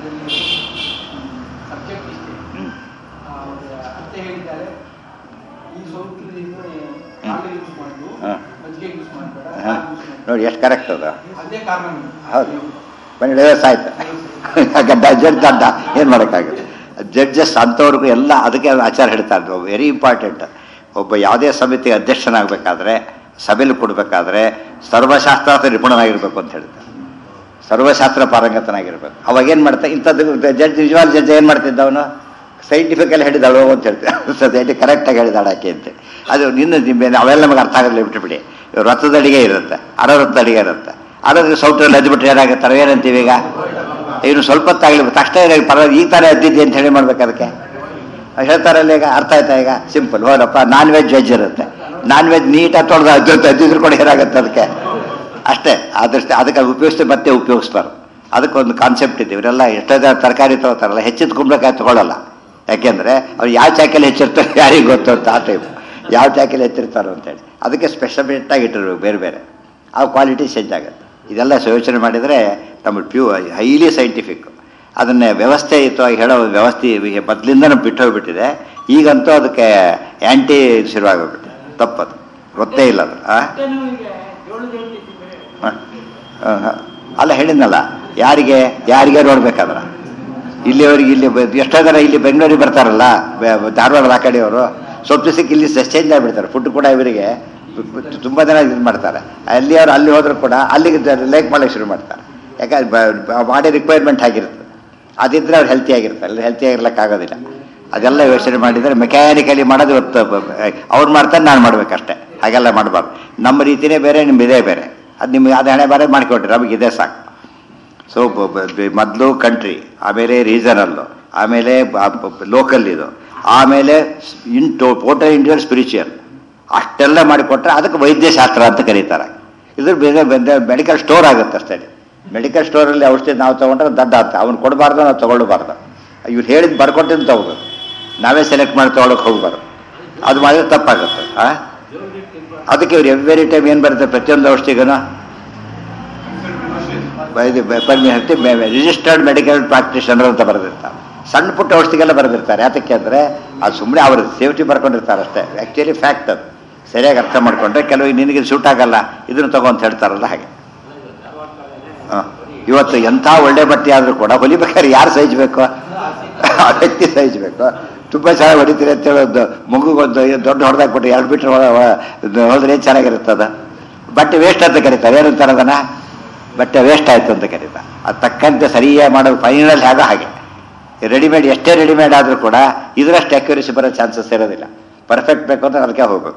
ನೋಡಿ ಎಷ್ಟು ಕರೆಕ್ಟ್ ಅದು. ಹೌದು, ಬನ್ನಿ ಡೈವರ್ಸ್ ಆಯ್ತು. ಜಡ್ಜ್ ಅಡ್ಡ ಏನು ಮಾಡೋಕ್ಕಾಗುತ್ತೆ? ಜಡ್ಜಸ್ ಅಂಥವ್ರಿಗೂ ಎಲ್ಲ ಅದಕ್ಕೆ ಆಚಾರ ಹೇಳ್ತಾರೆ. Very important. ಒಬ್ಬ ಯಾವುದೇ ಸಮಿತಿ ಅಧ್ಯಕ್ಷನಾಗಬೇಕಾದ್ರೆ, ಸಭೆಯಲ್ಲಿ ಕೊಡಬೇಕಾದ್ರೆ ಸರ್ವಶಾಸ್ತ್ರಾರ್ಥ ನಿಪುಣನಾಗಿರ್ಬೇಕು ಅಂತ ಹೇಳ್ತಾರೆ. ಸರ್ವಶಾಸ್ತ್ರ ಪಾರಂಗತನಾಗಿರ್ಬೇಕು. ಅವಾಗೇನು ಮಾಡ್ತಾರೆ? ಇಂಥದ್ದು ಜಡ್ಜ್ ನಿಜವಾದ ಜಡ್ಜ್ ಏನು ಮಾಡ್ತಿದ್ದ ಅವನು? ಸೈಂಟಿಫಿಕಲ್ಲಿ ಹೇಳಿದಾಳು ಅಂತ ಹೇಳ್ತಾರೆ. ಸೊಸೈಟಿ ಕರೆಕ್ಟಾಗಿ ಹೇಳಿದಾಳು ಆಕೆ ಅಂತೇಳಿ. ಅದು ನಿನ್ನ ಅವೆಲ್ಲ ನಮಗೆ ಅರ್ಥ ಆಗೋದಿಲ್ಲ, ಬಿಟ್ಟುಬಿಡಿ. ರಥದ ಅಡಿಗೆ ಇರುತ್ತೆ, ಅರವತ್ತು ಅಡಿಗೆ ಇರುತ್ತೆ. ಅದ್ರಲ್ಲಿ ಸೌಟಲ್ಲಿ ಅದ್ಬಿಟ್ರೆ ಏನಾಗುತ್ತೆ? ಏನಂತೀವಿ ಈಗ? ಇನ್ನು ಸ್ವಲ್ಪ ಹೊತ್ತಾಗಲಿ ತಕ್ಷಣ ಪರವಾಗಿ ಈಗ ತಾನೇ ಅದ್ದಿದ್ದೆ ಅಂತ ಹೇಳಿ ಮಾಡ್ಬೇಕು. ಅದಕ್ಕೆ ಹೇಳ್ತಾರಲ್ಲ ಈಗ. ಅರ್ಥ ಆಯ್ತಾ? ಈಗ ಸಿಂಪಲ್. ಹೋದಪ್ಪ ನಾನ್ ವೆಜ್ ಇರುತ್ತೆ. ನಾನ್ ವೆಜ್ ನೀಟಾಗಿ ತೊಳೆದು ಅದ್ದಿದ್ರು ಕೂಡ ಏನಾಗುತ್ತೆ ಅದಕ್ಕೆ? ಅಷ್ಟೇ. ಆದಷ್ಟು ಅದಕ್ಕೆ ಉಪಯೋಗಿಸಿ ಮತ್ತೆ ಉಪಯೋಗಿಸ್ಬಾರ್ದು. ಅದಕ್ಕೊಂದು ಕಾನ್ಸೆಪ್ಟ್ ಇದೆ. ಇವರೆಲ್ಲ ಎಷ್ಟೋ ಜನ ತರಕಾರಿ ತೊಗೋತಾರಲ್ಲ, ಹೆಚ್ಚಿದ ಕುಂಬಳಕಾಯಿ ತೊಗೊಳ್ಳಲ್ಲ. ಯಾಕೆಂದರೆ ಅವ್ರು ಯಾವ ಚಾಕಲ್ಲಿ ಹೆಚ್ಚಿರ್ತಾರೆ ಯಾರಿಗೆ ಗೊತ್ತು ಅಂತ. ಆ ಟೈಪ್ ಯಾವ ಚಾಕಲ್ಲಿ ಹೆಚ್ಚಿರ್ತಾರೋ ಅಂತೇಳಿ ಅದಕ್ಕೆ ಸ್ಪೆಷಲಿಟ್ಟಾಗಿ ಇಟ್ಟಿರ್ಬೇಕು ಬೇರೆ ಬೇರೆ. ಆ ಕ್ವಾಲಿಟಿ ಚೇಂಜ್ ಆಗುತ್ತೆ. ಇದೆಲ್ಲ ಯೋಚನೆ ಮಾಡಿದರೆ ನಮ್ಮ ಹೈಲಿ ಸೈಂಟಿಫಿಕ್. ಅದನ್ನೇ ವ್ಯವಸ್ಥೆಯುತವಾಗಿ ಹೇಳೋ ವ್ಯವಸ್ಥೆ ಮೊದಲಿಂದ ನಮ್ಗೆ ಬಿಟ್ಟೋಗ್ಬಿಟ್ಟಿದೆ. ಈಗಂತೂ ಅದಕ್ಕೆ ಆ್ಯಂಟಿ ಶುರುವಾಗೋಗ್ಬಿಟ್ಟಿದೆ. ತಪ್ಪದು, ಗೊತ್ತೇ ಇಲ್ಲ ಅದು. ಅಲ್ಲ ಹೇಳಿದ್ನಲ್ಲ, ಯಾರಿಗೆ ನೋಡ್ಬೇಕಾದ್ರೆ ಇಲ್ಲಿವರೆಗೆ ಇಲ್ಲಿ ಎಷ್ಟೋ ಜನ ಇಲ್ಲಿ ಬೆಂಗಳೂರಿಗೆ ಬರ್ತಾರಲ್ಲ, ಧಾರವಾಡದ ಆ ಕಡೆಯವರು ಸ್ವಲ್ಪ ದಿವಸಕ್ಕೆ ಇಲ್ಲಿ ಚೇಂಜ್ ಆಗಿಬಿಡ್ತಾರೆ. ಫುಡ್ ಕೂಡ ಇವರಿಗೆ ತುಂಬ ಜನ ಇದು ಮಾಡ್ತಾರೆ. ಅಲ್ಲಿ ಅವರು ಅಲ್ಲಿ ಹೋದರೂ ಕೂಡ ಅಲ್ಲಿಗೆ ಲೈಕ್ ಮಾಡೋಕ್ಕೆ ಶುರು ಮಾಡ್ತಾರೆ. ಯಾಕಂದ್ರೆ ಬಾಡಿ ರಿಕ್ವೈರ್ಮೆಂಟ್ ಆಗಿರುತ್ತೆ. ಅದಿದ್ದರೆ ಅವ್ರು ಹೆಲ್ತಿ ಆಗಿರ್ತಾರೆ. ಹೆಲ್ತಿ ಆಗಿರ್ಲಿಕ್ಕಾಗೋದಿಲ್ಲ. ಅದೆಲ್ಲ ಯೋಚನೆ ಮಾಡಿದರೆ ಮೆಕ್ಯಾನಿಕಲಿ ಮಾಡೋದು ಇವತ್ತು ಅವ್ರು ಮಾಡ್ತಾರೆ, ನಾನು ಮಾಡಬೇಕಷ್ಟೆ. ಹಾಗೆಲ್ಲ ಮಾಡಬಾರ್ದು. ನಮ್ಮ ರೀತಿಯೇ ಬೇರೆ, ನಿಮ್ಮ ಇದೇ ಬೇರೆ. ಅದು ನಿಮಗೆ ಅದು ಹಣೆ ಬಾರೆ ಮಾಡಿಕೊಟ್ರಿ, ನಮಗೆ ಇದೇ ಸಾಕು. ಸೊ ಮೊದಲು ಕಂಟ್ರಿ, ಆಮೇಲೆ ರೀಜನಲ್ಲು, ಆಮೇಲೆ ಲೋಕಲ್ ಇದು, ಆಮೇಲೆ ಟೋಟಲ್ ಇಂಡಿಯನ್ ಸ್ಪಿರಿಚುವಲ್, ಅಷ್ಟೆಲ್ಲ ಮಾಡಿಕೊಟ್ರೆ ಅದಕ್ಕೆ ವೈದ್ಯಶಾಸ್ತ್ರ ಅಂತ ಕರೀತಾರೆ. ಇದ್ರ ಮೆಡಿಕಲ್ ಸ್ಟೋರ್ ಆಗುತ್ತೆ ಅಷ್ಟೇ. ಮೆಡಿಕಲ್ ಸ್ಟೋರಲ್ಲಿ ಔಷಧಿ ನಾವು ತೊಗೊಂಡ್ರೆ ದಡ್ಡ ಅಂತ, ಅವ್ನು ಕೊಡಬಾರ್ದು, ನಾವು ತೊಗೊಳ್ಬಾರ್ದು. ಇವ್ರು ಹೇಳಿದ್ದು ಬರ್ಕೊಟ್ಟಿದ್ದು ತೊಗೋಬೇಕು, ನಾವೇ ಸೆಲೆಕ್ಟ್ ಮಾಡಿ ತೊಗೊಳಕ್ಕೆ ಹೋಗ್ಬಾರ್ದು. ಅದು ಮಾಡಿದ್ರೆ ತಪ್ಪಾಗುತ್ತೆ. ಅದಕ್ಕೆ ಇವ್ರು ಎವ್ರಿ ಟೈಮ್ ಏನು ಬರುತ್ತೆ ಪ್ರತಿಯೊಂದು ಔಷಧಿಗೂ ರಿಜಿಸ್ಟರ್ಡ್ ಮೆಡಿಕಲ್ ಪ್ರಾಕ್ಟೀಷನರ್ ಅಂತ ಬರೆದಿರ್ತಾರೆ. ಸಣ್ಣ ಪುಟ್ಟ ಔಷಧಿಗೆಲ್ಲ ಬರೆದಿರ್ತಾರೆ. ಯಾತಕ್ಕೆ ಅಂದರೆ ಅದು ಸುಮ್ಮನೆ ಅವರು ಸೇಫ್ಟಿ ಬರ್ಕೊಂಡಿರ್ತಾರೆ ಅಷ್ಟೇ. ಆ್ಯಕ್ಚುಲಿ ಫ್ಯಾಕ್ಟ್ ಅದು ಸರಿಯಾಗಿ ಅರ್ಥ ಮಾಡಿಕೊಂಡ್ರೆ ಕೆಲವು ನಿನಗೆ ಸೂಟ್ ಆಗಲ್ಲ ಇದನ್ನು ತಗೋ ಅಂತ ಹೇಳ್ತಾರಲ್ಲ ಹಾಗೆ. ಇವತ್ತು ಎಂಥ ಒಳ್ಳೆ ಬಟ್ಟೆ ಆದರೂ ಕೂಡ ಹೊಲಿಬೇಕಾದ್ರೆ ಯಾರು ಸಹಿಸಬೇಕು? ಆ ವ್ಯಕ್ತಿ ಸಹಿಸಬೇಕು. ತುಂಬ ಚೆನ್ನಾಗಿ ಹೊಡಿತೀರಿ ಅಂತ ಹೇಳೋದು ಮಗುಗೊಂದು ದೊಡ್ಡ ಹೊಡೆದಾಕ್ಬಿಟ್ಟು 2 ಮೀಟ್ರ್ ಹೋದ್ರೆ ಏನು ಚೆನ್ನಾಗಿರುತ್ತದ. ಬಟ್ಟೆ ವೇಸ್ಟ್ ಅಂತ ಕರೀತಾರೆ. ಏನಂತಾರೆ ಅದನ್ನು? ಬಟ್ಟೆ ವೇಸ್ಟ್ ಆಯಿತು ಅಂತ ಕರೀತಾರೆ. ಅದು ತಕ್ಕಂತೆ ಸರಿಯಾಗಿ ಮಾಡೋದು ಫೈನಲ್ ಹೇಗೋ ಹಾಗೆ. ರೆಡಿಮೇಡ್ ಎಷ್ಟೇ ರೆಡಿಮೇಡ್ ಆದರೂ ಕೂಡ ಇದರಷ್ಟು ಅಕ್ಯುರೇಸಿ ಬರೋ ಚಾನ್ಸಸ್ ಇರೋದಿಲ್ಲ. ಪರ್ಫೆಕ್ಟ್ ಬೇಕು ಅಂತ ಅದಕ್ಕೆ ಹೋಗ್ಬೇಕು.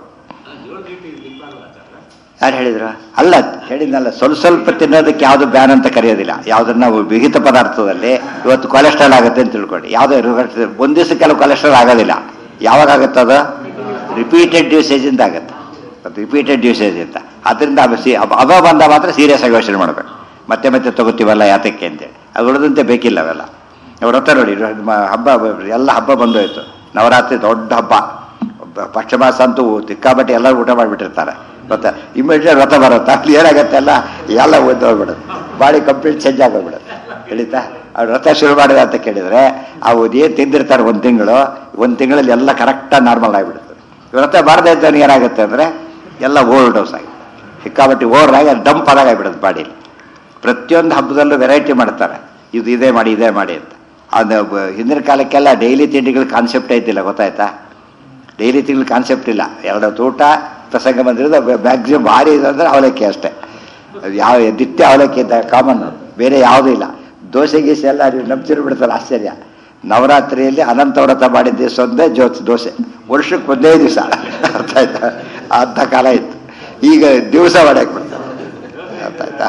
ಯಾರು ಹೇಳಿದ್ರು? ಅಲ್ಲ, ಹೇಳಿದ್ನಲ್ಲ, ಸ್ವಲ್ಪ ತಿನ್ನೋದಕ್ಕೆ ಯಾವುದು ಬ್ಯಾನ್ ಅಂತ ಕರೆಯೋದಿಲ್ಲ. ಯಾವುದನ್ನ ನಾವು ವಿಹಿತ ಪದಾರ್ಥದಲ್ಲಿ ಇವತ್ತು ಕೊಲೆಸ್ಟ್ರಾಲ್ ಆಗುತ್ತೆ ಅಂತ ತಿಳ್ಕೊಂಡು ಯಾವುದೋ ಒಂದು ದಿವಸಕ್ಕೆಲ್ಲ ಕೊಲೆಸ್ಟ್ರಾಲ್ ಆಗೋದಿಲ್ಲ. ಯಾವಾಗ ಆಗುತ್ತೆ? ಅದು ರಿಪೀಟೆಡ್ ಯೂಸೇಜಿಂದ ಆಗುತ್ತೆ. ರಿಪೀಟೆಡ್ ಯೂಸೇಜ್ ಅಂತ. ಅದರಿಂದ ಅವ ಬಂದ ಮಾತ್ರ ಸೀರಿಯಸ್ ಆಗಿ ಯೋಚನೆ ಮಾಡಬೇಕು. ಮತ್ತೆ ಮತ್ತೆ ತಗೋತೀವಲ್ಲ ಯಾತಕ್ಕೆ ಅಂತೇಳಿ. ಅದು ಉಳಿದಂತೆ ಬೇಕಿಲ್ಲ ಅವೆಲ್ಲ. ವ್ರತ ನೋಡಿ, ಹಬ್ಬ ಎಲ್ಲ ಹಬ್ಬ ಬಂದೋಯ್ತು. ನವರಾತ್ರಿ ದೊಡ್ಡ ಹಬ್ಬ, ಪಕ್ಷಮಾಸ ಅಂತೂ ತಿಕ್ಕಾಬಟ್ಟೆ ಎಲ್ಲರೂ ಊಟ ಮಾಡಿಬಿಟ್ಟಿರ್ತಾರೆ. ಗೊತ್ತಾ? ಇಮ್ಮಿಡಿಯೇಟ್ ವ್ರತ ಬರುತ್ತೆ. ಅಲ್ಲಿ ಏನಾಗುತ್ತೆ ಎಲ್ಲ ಓದಿ ಹೋಗ್ಬಿಡುತ್ತೆ. ಬಾಡಿ ಕಂಪ್ಲೀಟ್ ಚೇಂಜ್ ಆಗೋಗ್ಬಿಡುತ್ತೆ. ಹೇಳಿತಾ? ಅವ್ರು ವ್ರತ ಶುರು ಮಾಡಿದ ಅಂತ ಕೇಳಿದರೆ ಅವು ಏನು ತಿಂದಿರ್ತಾರೆ ಒಂದು ತಿಂಗಳಲ್ಲಿ ಎಲ್ಲ ಕರೆಕ್ಟಾಗಿ ನಾರ್ಮಲ್ ಆಗಿಬಿಡುತ್ತೆ. ವ್ರತ ಬಾರದೇ ಇದ್ದವನಿಗೆ ಏನಾಗುತ್ತೆ ಅಂದರೆ ಎಲ್ಲ ಓವರ್ ಡೋಸ್ ಆಗಿ ಸಿಕ್ಕಾಬಟ್ಟೆ ಓವರ್ ಆಗಿ ಡಂಪ್ ಆದಾಗಿಬಿಡುತ್ತೆ ಬಾಡಿಲಿ. ಪ್ರತಿಯೊಂದು ಹಬ್ಬದಲ್ಲೂ ವೆರೈಟಿ ಮಾಡ್ತಾರೆ, ಇದೇ ಮಾಡಿ ಅಂತ. ಅದು ಹಿಂದಿನ ಕಾಲಕ್ಕೆಲ್ಲ ಡೈಲಿ ತಿಂಡಿಗಳ ಕಾನ್ಸೆಪ್ಟ್ ಐತಿಲ್ಲ, ಗೊತ್ತಾಯ್ತಾ? ಡೈಲಿ ತಿಂಗಳ ಕಾನ್ಸೆಪ್ಟ್ ಇಲ್ಲ. 2 ಊಟ ಪ್ರಸಂಗ ಬಂದಿರೋದು ಮ್ಯಾಕ್ಸಿಮಮ್ ಭಾರಿ ಅಂದರೆ ಅವಲಕ್ಕಿ ಅಷ್ಟೇ. ಯಾವ ನಿತ್ಯ ಅವಲಕ್ಕಿ ಇದ್ದ ಕಾಮನ್, ಬೇರೆ ಯಾವುದೂ ಇಲ್ಲ. ದೋಸೆ ಗೀಸೆ ಎಲ್ಲ ನೀವು ನಂಬ್ತಿರು ಬಿಡ್ತಾರೆ. ಆಶ್ಚರ್ಯ. ನವರಾತ್ರಿಯಲ್ಲಿ ಅನಂತ ವ್ರತ ಮಾಡಿದ ದಿವಸ ಒಂದೇ ದೋಸೆ, ವರ್ಷಕ್ಕೆ 1 ದಿವಸ. ಅರ್ಥ ಆಯ್ತಾ? ಅಂಥ ಕಾಲ ಇತ್ತು. ಈಗ ದಿವಸ ಮಾಡಕ್ಕೆ ಬಿಡ್ತಾರೆ. ಅರ್ಥ ಆಯ್ತಾ?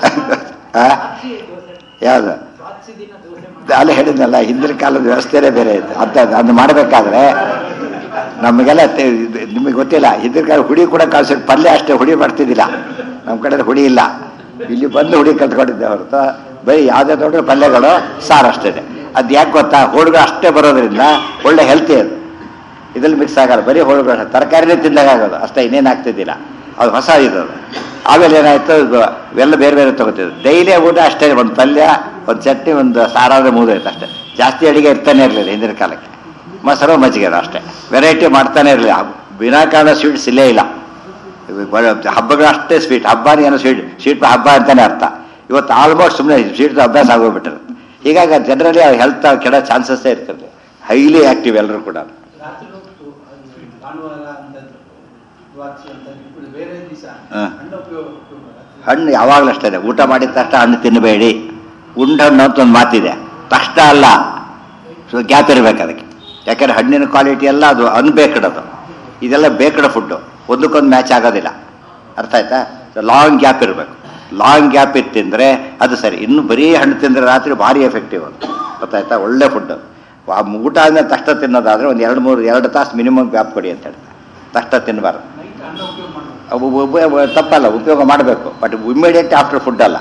ಯಾವುದು ಅಲ್ಲಿ ಹೇಳಿದ್ನಲ್ಲ, ಹಿಂದಿನ ಕಾಲದ ವ್ಯವಸ್ಥೆನೇ ಬೇರೆ ಇತ್ತು. ಅದು ಮಾಡಬೇಕಾದ್ರೆ ನಮಗೆಲ್ಲ ನಿಮಗೆ ಗೊತ್ತಿಲ್ಲ. ಹಿಂದಿನ ಕಾಲ ಹುಡಿ ಕೂಡ ಕಳ್ಸೋದು, ಪಲ್ಯ ಅಷ್ಟೇ, ಹುಡಿ ಮಾಡ್ತಿದ್ದಿಲ್ಲ. ನಮ್ಮ ಕಡೆ ಹುಡಿ ಇಲ್ಲ. ಇಲ್ಲಿ ಬಂದು ಹುಡಿ ಕಲ್ತ್ಕೊಂಡಿದ್ದೆ ಹೊರತು ಬರೀ ಯಾವುದೇ ದೊಡ್ಡ ಪಲ್ಯಗಳು ಸಾರು ಅಷ್ಟೇ. ಅದು ಯಾಕೆ ಗೊತ್ತಾ? ಹೋಳುಗಳು ಅಷ್ಟೇ ಬರೋದ್ರಿಂದ ಒಳ್ಳೆ ಹೆಲ್ತಿ ಅದು. ಇದ್ರಲ್ಲಿ ಮಿಕ್ಸ್ ಆಗಲ್ಲ. ಬರೀ ಹೋಳುಗಳು ತರಕಾರಿನೇ ತಿಂದಾಗೋದು ಅಷ್ಟೇ, ಇನ್ನೇನು ಆಗ್ತಿದ್ದಿಲ್ಲ. ಅದು ಹೊಸ ಇರೋದು. ಆಮೇಲೆ ಏನಾಯಿತು, ಇವೆಲ್ಲ ಬೇರೆ ಬೇರೆ ತೊಗೋತಿದ್ರು. ಡೈಲಿ ಊಟ ಅಷ್ಟೇ, ಒಂದು ಪಲ್ಯ, ಒಂದು ಚಟ್ನಿ, ಒಂದು ಸಾರಾದ್ರೆ ಮುಗಿದೋಯ್ತು ಅಷ್ಟೇ. ಜಾಸ್ತಿ ಅಡುಗೆ ಇರ್ತಾನೆ ಇರಲಿಲ್ಲ ಹಿಂದಿನ ಕಾಲಕ್ಕೆ. ಮೊಸರು ಮಜ್ಜಿಗೆ ಅಷ್ಟೇ, ವೆರೈಟಿ ಮಾಡ್ತಾನೆ ಇರಲಿಲ್ಲ. ವಿನಾಕಾರಣ ಸ್ವೀಟ್ಸ್ ಇಲ್ಲೇ ಇಲ್ಲ. ಹಬ್ಬಗಳು ಅಷ್ಟೇ ಸ್ವೀಟ್. ಹಬ್ಬನೇ ಏನೋ ಸ್ವೀಟ್ ಹಬ್ಬ ಅಂತಾನೆ ಅರ್ಥ. ಇವತ್ತು ಆಲ್ಮೋಸ್ಟ್ ಸುಮ್ಮನೆ ಸ್ವೀಟ್ ಅಭ್ಯಾಸ ಆಗೋಗ್ಬಿಟ್ಟರು. ಹೀಗಾಗಿ ಜನರಲಿ ಹೆಲ್ತ್ ಕೆಡೋ ಚಾನ್ಸಸ್ಸೇ ಇರ್ತಿರಲಿಲ್ಲ. ಹೈಲಿ ಆ್ಯಕ್ಟಿವ್ ಎಲ್ಲರೂ ಕೂಡ. ಹಣ್ಣು ಯಾವಾಗಲೂ ಅಷ್ಟೇ. ಊಟ ಮಾಡಿದ ತಕ್ಷಣ ಹಣ್ಣು ತಿನ್ನಬೇಡಿ. ಹಣ್ಣು ಅಂತ ಒಂದು ಮಾತಿದೆ. ತಕ್ಷಣ ಅಲ್ಲ, ಸೊ ಗ್ಯಾಪ್ ಇರಬೇಕು ಅದಕ್ಕೆ. ಯಾಕಂದರೆ ಹಣ್ಣಿನ ಕ್ವಾಲಿಟಿ ಎಲ್ಲ ಅದು ಅನ್ಬೇಕಡ್. ಅದು ಇದೆಲ್ಲ ಬೇಕಡ್ ಫುಡ್ಡು, ಒಂದಕ್ಕೊಂದು ಮ್ಯಾಚ್ ಆಗೋದಿಲ್ಲ. ಅರ್ಥ ಆಯ್ತಾ? ಲಾಂಗ್ ಗ್ಯಾಪ್ ಇರಬೇಕು. ಲಾಂಗ್ ಗ್ಯಾಪ್ ಇತ್ತು ತಿಂದರೆ ಅದು ಸರಿ. ಇನ್ನು ಬರೀ ಹಣ್ಣು ತಿಂದರೆ ರಾತ್ರಿ ಭಾರಿ ಎಫೆಕ್ಟಿವ್ ಅದು. ಗೊತ್ತಾಯ್ತಾ? ಒಳ್ಳೆ ಫುಡ್ಡು. ಊಟ ಆದಮೇಲೆ ತಕ್ಷಣ ತಿನ್ನೋದಾದರೆ ಒಂದು 2 ತಾಸು ಮಿನಿಮಮ್ ಗ್ಯಾಪ್ ಕೊಡಿ ಅಂತ ಹೇಳ್ತಾರೆ. ತಕ್ಷಣ ತಿನ್ನಬಾರ್ದು. ತಪ್ಪಲ್ಲ, ಉಪಯೋಗ ಮಾಡಬೇಕು. ಬಟ್ ಇಮ್ಮಿಡಿಯೇಟ್ ಆಫ್ಟರ್ ಫುಡ್ ಅಲ್ಲ.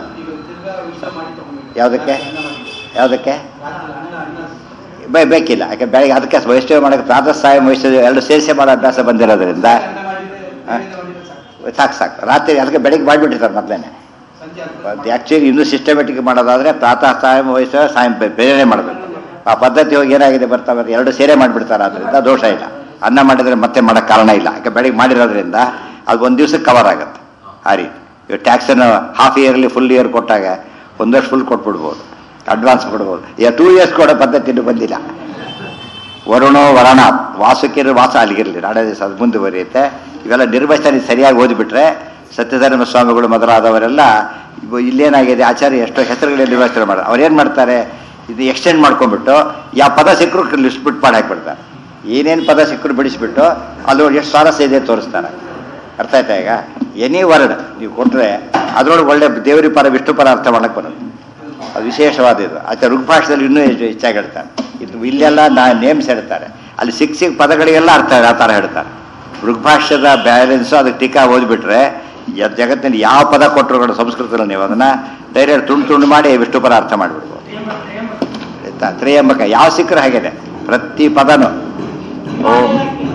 ಯಾವುದಕ್ಕೆ ಬೇಕಿಲ್ಲ. ಯಾಕೆ ಬೆಳಗ್ಗೆ ಅದಕ್ಕೆ ವೈಷ್ಣವ ಮಾಡೋಕ್ಕೆ ಪ್ರಾತಃ ಸಾಯ ವೈಷ್ಣವ 2 ಸೇರಿಸಿ ಮಾಡೋ ಅಭ್ಯಾಸ ಬಂದಿರೋದ್ರಿಂದ ಸಾಕು. ರಾತ್ರಿ ಅದಕ್ಕೆ ಬೆಳಗ್ಗೆ ಮಾಡಿಬಿಟ್ಟಿರ್ತಾರೆ ಮೊದಲೇನೆ. ಆ್ಯಕ್ಚುಲಿ ಇನ್ನೂ ಸಿಸ್ಟಮೆಟಿಕ್ ಮಾಡೋದಾದರೆ ಪ್ರಾತಃ ಸಾಯ ವೈಷ್ಣವ ಸಾಯಂ ಬೇರೆ ಮಾಡಬೇಕು. ಆ ಪದ್ಧತಿ ಹೋಗಿ ಏನಾಗಿದೆ ಬರ್ತಾವೆ 2 ಸೇರೆ ಮಾಡಿಬಿಡ್ತಾರೆ. ಅದರಿಂದ ದೋಷ ಇಲ್ಲ. ಅನ್ನ ಮಾಡಿದರೆ ಮತ್ತೆ ಮಾಡೋಕ್ಕೆ ಕಾರಣ ಇಲ್ಲ. ಯಾಕೆ ಬೆಳಗ್ಗೆ ಮಾಡಿರೋದ್ರಿಂದ ಅದು 1 ದಿವಸಕ್ಕೆ ಕವರ್ ಆಗುತ್ತೆ. ಆ ರೀತಿ ಇವಾಗ ಟ್ಯಾಕ್ಸನ್ನು ಹಾಫ್ ಇಯರ್ಲಿ ಫುಲ್ ಇಯರ್ ಕೊಟ್ಟಾಗ 1 ವರ್ಷ ಫುಲ್ ಕೊಟ್ಬಿಡ್ಬೋದು, ಅಡ್ವಾನ್ಸ್ ಕೊಡ್ಬೋದು. ಈಗ 2 ಇಯರ್ಸ್ ಕೊಡೋ ಪದ್ಧತಿ ಇನ್ನೂ ಬಂದಿಲ್ಲ. ವರುಣೋ ವರಣ ವಾಸುಕಿರು ವಾಸ ಅಲ್ಲಿಗಿರಲಿ, ನಾಳೆ ದಿವಸ ಅದು ಮುಂದುವರಿಯುತ್ತೆ. ಇವೆಲ್ಲ ನಿರ್ವಚನ ಸರಿಯಾಗಿ ಓದಿಬಿಟ್ರೆ ಸತ್ಯಧರ್ಮ ಸ್ವಾಮಿಗಳು ಮೊದಲಾದವರೆಲ್ಲ ಇಲ್ಲೇನಾಗಿದೆ ಆಚಾರ್ಯ ಎಷ್ಟೋ ಹೆಸರುಗಳಲ್ಲಿ ನಿರ್ವಚನ ಮಾಡೋದು. ಅವ್ರೇನು ಮಾಡ್ತಾರೆ, ಇದು ಎಕ್ಸ್ಟೆಂಡ್ ಮಾಡ್ಕೊಂಡ್ಬಿಟ್ಟು ಯಾವ ಪದ ಸಿಕ್ಕರು ಲಿಸ್ಟ್ ಬಿಟ್ಟು ಮಾಡಿ ಹಾಕಿಬಿಡ್ತಾರೆ. ಏನೇನು ಪದ ಸಿಕ್ಕರು ಬಿಡಿಸ್ಬಿಟ್ಟು ಅಲ್ಲಿ ಎಷ್ಟು ಸ್ವಾರಸ್ಯ ಇದೆ ತೋರಿಸ್ತಾರೆ. ಅರ್ಥ ಆಯ್ತಾ? ಈಗ ಎನಿ ವರ್ಡ್ ನೀವು ಕೊಟ್ಟರೆ ಅದರೊಳಗೆ ಒಳ್ಳೆ ದೇವರಿ ಪರ ವಿಷ್ಣು ಪರ ಅರ್ಥ ಮಾಡಕ್ಕೆ ಬರುತ್ತೆ. ಅದು ವಿಶೇಷವಾದ ಇದು. ಆಚೆ ಋಗ್ಭಾಷೆಯಲ್ಲಿ ಇನ್ನೂ ಹೆಚ್ಚಾಗಿ ಹೇಳ್ತಾರೆ. ಇದು ಇಲ್ಲೆಲ್ಲ ನೇಮ್ಸ್ ಹೇಳ್ತಾರೆ, ಅಲ್ಲಿ ಸಿಕ್ಕ ಪದಗಳಿಗೆಲ್ಲ ಅರ್ಥ ಆ ಥರ ಹೇಳ್ತಾರೆ. ಋಗ್ಭಾಷ್ಯದ ಬ್ಯಾಲೆನ್ಸು ಅದಕ್ಕೆ ಟೀಕಾ ಓದಿಬಿಟ್ರೆ ಜಗತ್ತಿನಲ್ಲಿ ಯಾವ ಪದ ಕೊಟ್ಟರು ಸಂಸ್ಕೃತದಲ್ಲಿ ನೀವು ಅದನ್ನು ಡೈರೆಕ್ಟ್ ತುಂಡು ಮಾಡಿ ವಿಷ್ಣು ಪರ ಅರ್ಥ ಮಾಡಿಬಿಡ್ಬೋದು. ಆಯ್ತಾ? ತ್ರಯಂಬಕ ಯಾವ ಸಿಕ್ಕರೆ ಹಾಗಿದೆ ಪ್ರತಿ ಪದನು. ಓಂ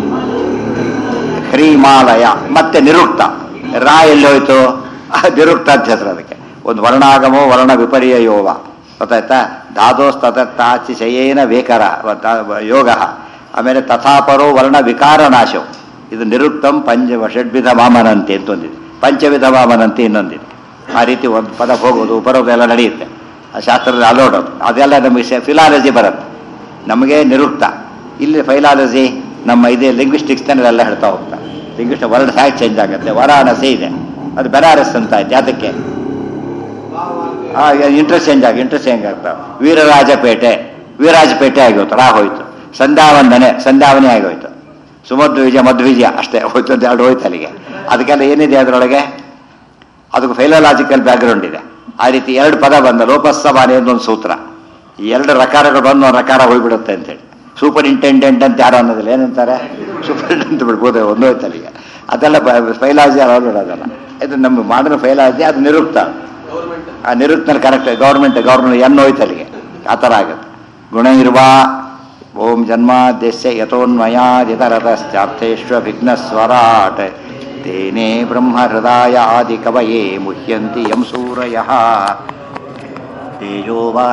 ಹ್ರೀಮಾಲಯ ಮತ್ತೆ ನಿರುಕ್ತ. ರಾ ಎಲ್ಲಿ ಹೋಯ್ತು? ನಿರುಕ್ತ ಅಂತ ಹೆಸರು ಅದಕ್ಕೆ. ಒಂದು ವರ್ಣಾಗಮೋ ವರ್ಣ ವಿಪರ್ಯ ಯೋಗ ಗೊತ್ತಾಯ್ತಾ? ಧಾದೋಸ್ತತಾಚಿಶಯೇನ ವೇಕರ ಯೋಗ. ಆಮೇಲೆ ತಥಾಪರೋ ವರ್ಣ ವಿಕಾರ ನಾಶವು. ಇದು ನಿರುಕ್ತಂ ಷಡ್ವಿಧ ವಾಮನಂತೆ ಅಂತ ಒಂದಿದೆ, ಪಂಚವಿಧ ವಾಮನಂತೆ ಇನ್ನೊಂದಿದೆ. ಆ ರೀತಿ ಒಂದು ಪದ ಹೋಗೋದು ಬರೋದು ಎಲ್ಲ ನಡೆಯುತ್ತೆ. ಆ ಶಾಸ್ತ್ರದ ಅಲೋಡೋದು ಅದೆಲ್ಲ ನಮಗೆ ಫಿಲಾಲಜಿ ಬರುತ್ತೆ. ನಮಗೆ ನಿರುಕ್ತ. ಇಲ್ಲಿ ಫೈಲಾಲಜಿ ನಮ್ಮ ಇದೆ ಲಿಂಗ್ವಿಸ್ಟಿಕ್ಸ್ನಲ್ಲೆಲ್ಲ ಹೇಳ್ತಾ ಹೋಗ್ತಾರೆ. ಲಿಂಗ್ವಿಸ್ಟ್ ವರ್ಡ್ ಹ್ಯಾಕ್ ಚೇಂಜ್ ಆಗುತ್ತೆ. ವಾರಾಣಸಿ ಇದೆ, ಅದು ಬೆನಾರಸ್ ಅಂತ ಆಯ್ತು. ಅದಕ್ಕೆ ಇಂಟರ್ಚೇಂಜ್ ಆಗ್ತಾವೆ. ವೀರರಾಜಪೇಟೆ ಆಗೋಯ್ತು, ರಾ ಹೋಯ್ತು. ಸಂಧ್ಯಾವನೆ ಆಗೋಯ್ತು. ಸುಮಧ್ವಿಜಯ ಮಧ್ವಿಜಯ ಅಷ್ಟೇ ಹೋಯ್ತು ಅಂತ ಎರಡು ಹೋಯ್ತು ಅಲ್ಲಿಗೆ. ಅದಕ್ಕೆಲ್ಲ ಏನಿದೆ ಅದರೊಳಗೆ? ಅದಕ್ಕೆ ಫೈಲಲಾಜಿಕಲ್ ಬ್ಯಾಕ್ಗ್ರೌಂಡ್ ಇದೆ. ಆ ರೀತಿ ಎರಡು ಪದ ಬಂದ ಲೋಪಸ್ಸಮಾನೆ ಒಂದು ಸೂತ್ರ. ಈ ಎರಡು ರಕಾರಗಳು ಬಂದು ಒಂದು ರಕಾರ ಹೋಗ್ಬಿಡುತ್ತೆ ಅಂತೇಳಿ. ಸೂಪರ್ ಇಂಟೆಂಡೆಂಟ್ ಅಂತ ಯಾರು ಅನ್ನೋದಿಲ್ಲ, ಏನಂತಾರೆ ಸೂಪರಿಂಟೆಂಡೆಂಟ್ ಬಿಡ್ಬೋದು, ಒಂದು ಹೋಯ್ತು ಅಲ್ಲಿಗೆ. ಅದೆಲ್ಲ ಫೈಲಾಜಿ ಅಲ್ಲ. ಇದು ನಮ್ಮ ಮಾಡಿದ ಫೈಲಾಜಿ, ಅದು ನಿರುಕ್ತ. ಆ ನಿರುಕ್ತನಲ್ಲಿ ಕರೆಕ್ಟ್ ಗೌರ್ಮೆಂಟ್ ಎನ್ನು ಹೋಯ್ತು ಅಲ್ಲಿಗೆ. ಆ ಥರ ಆಗುತ್ತೆ. ಗುಣ ಇರುವ ಓಂ ಜನ್ಮಾದ್ಯಸ್ಯ ಯತೋನ್ಮಯಾದಿತರತಶ್ಚಾರ್ಥೇಷ್ವಿಘ್ನಸ್ವರಾಟ್ ತೇನೇ ಬ್ರಹ್ಮ ಹೃದಯ ಆದಿ ಕವಯೇ ಮುಹ್ಯಂತಿ ಯಂ ಸೂರಯಃ ತೇಜೋ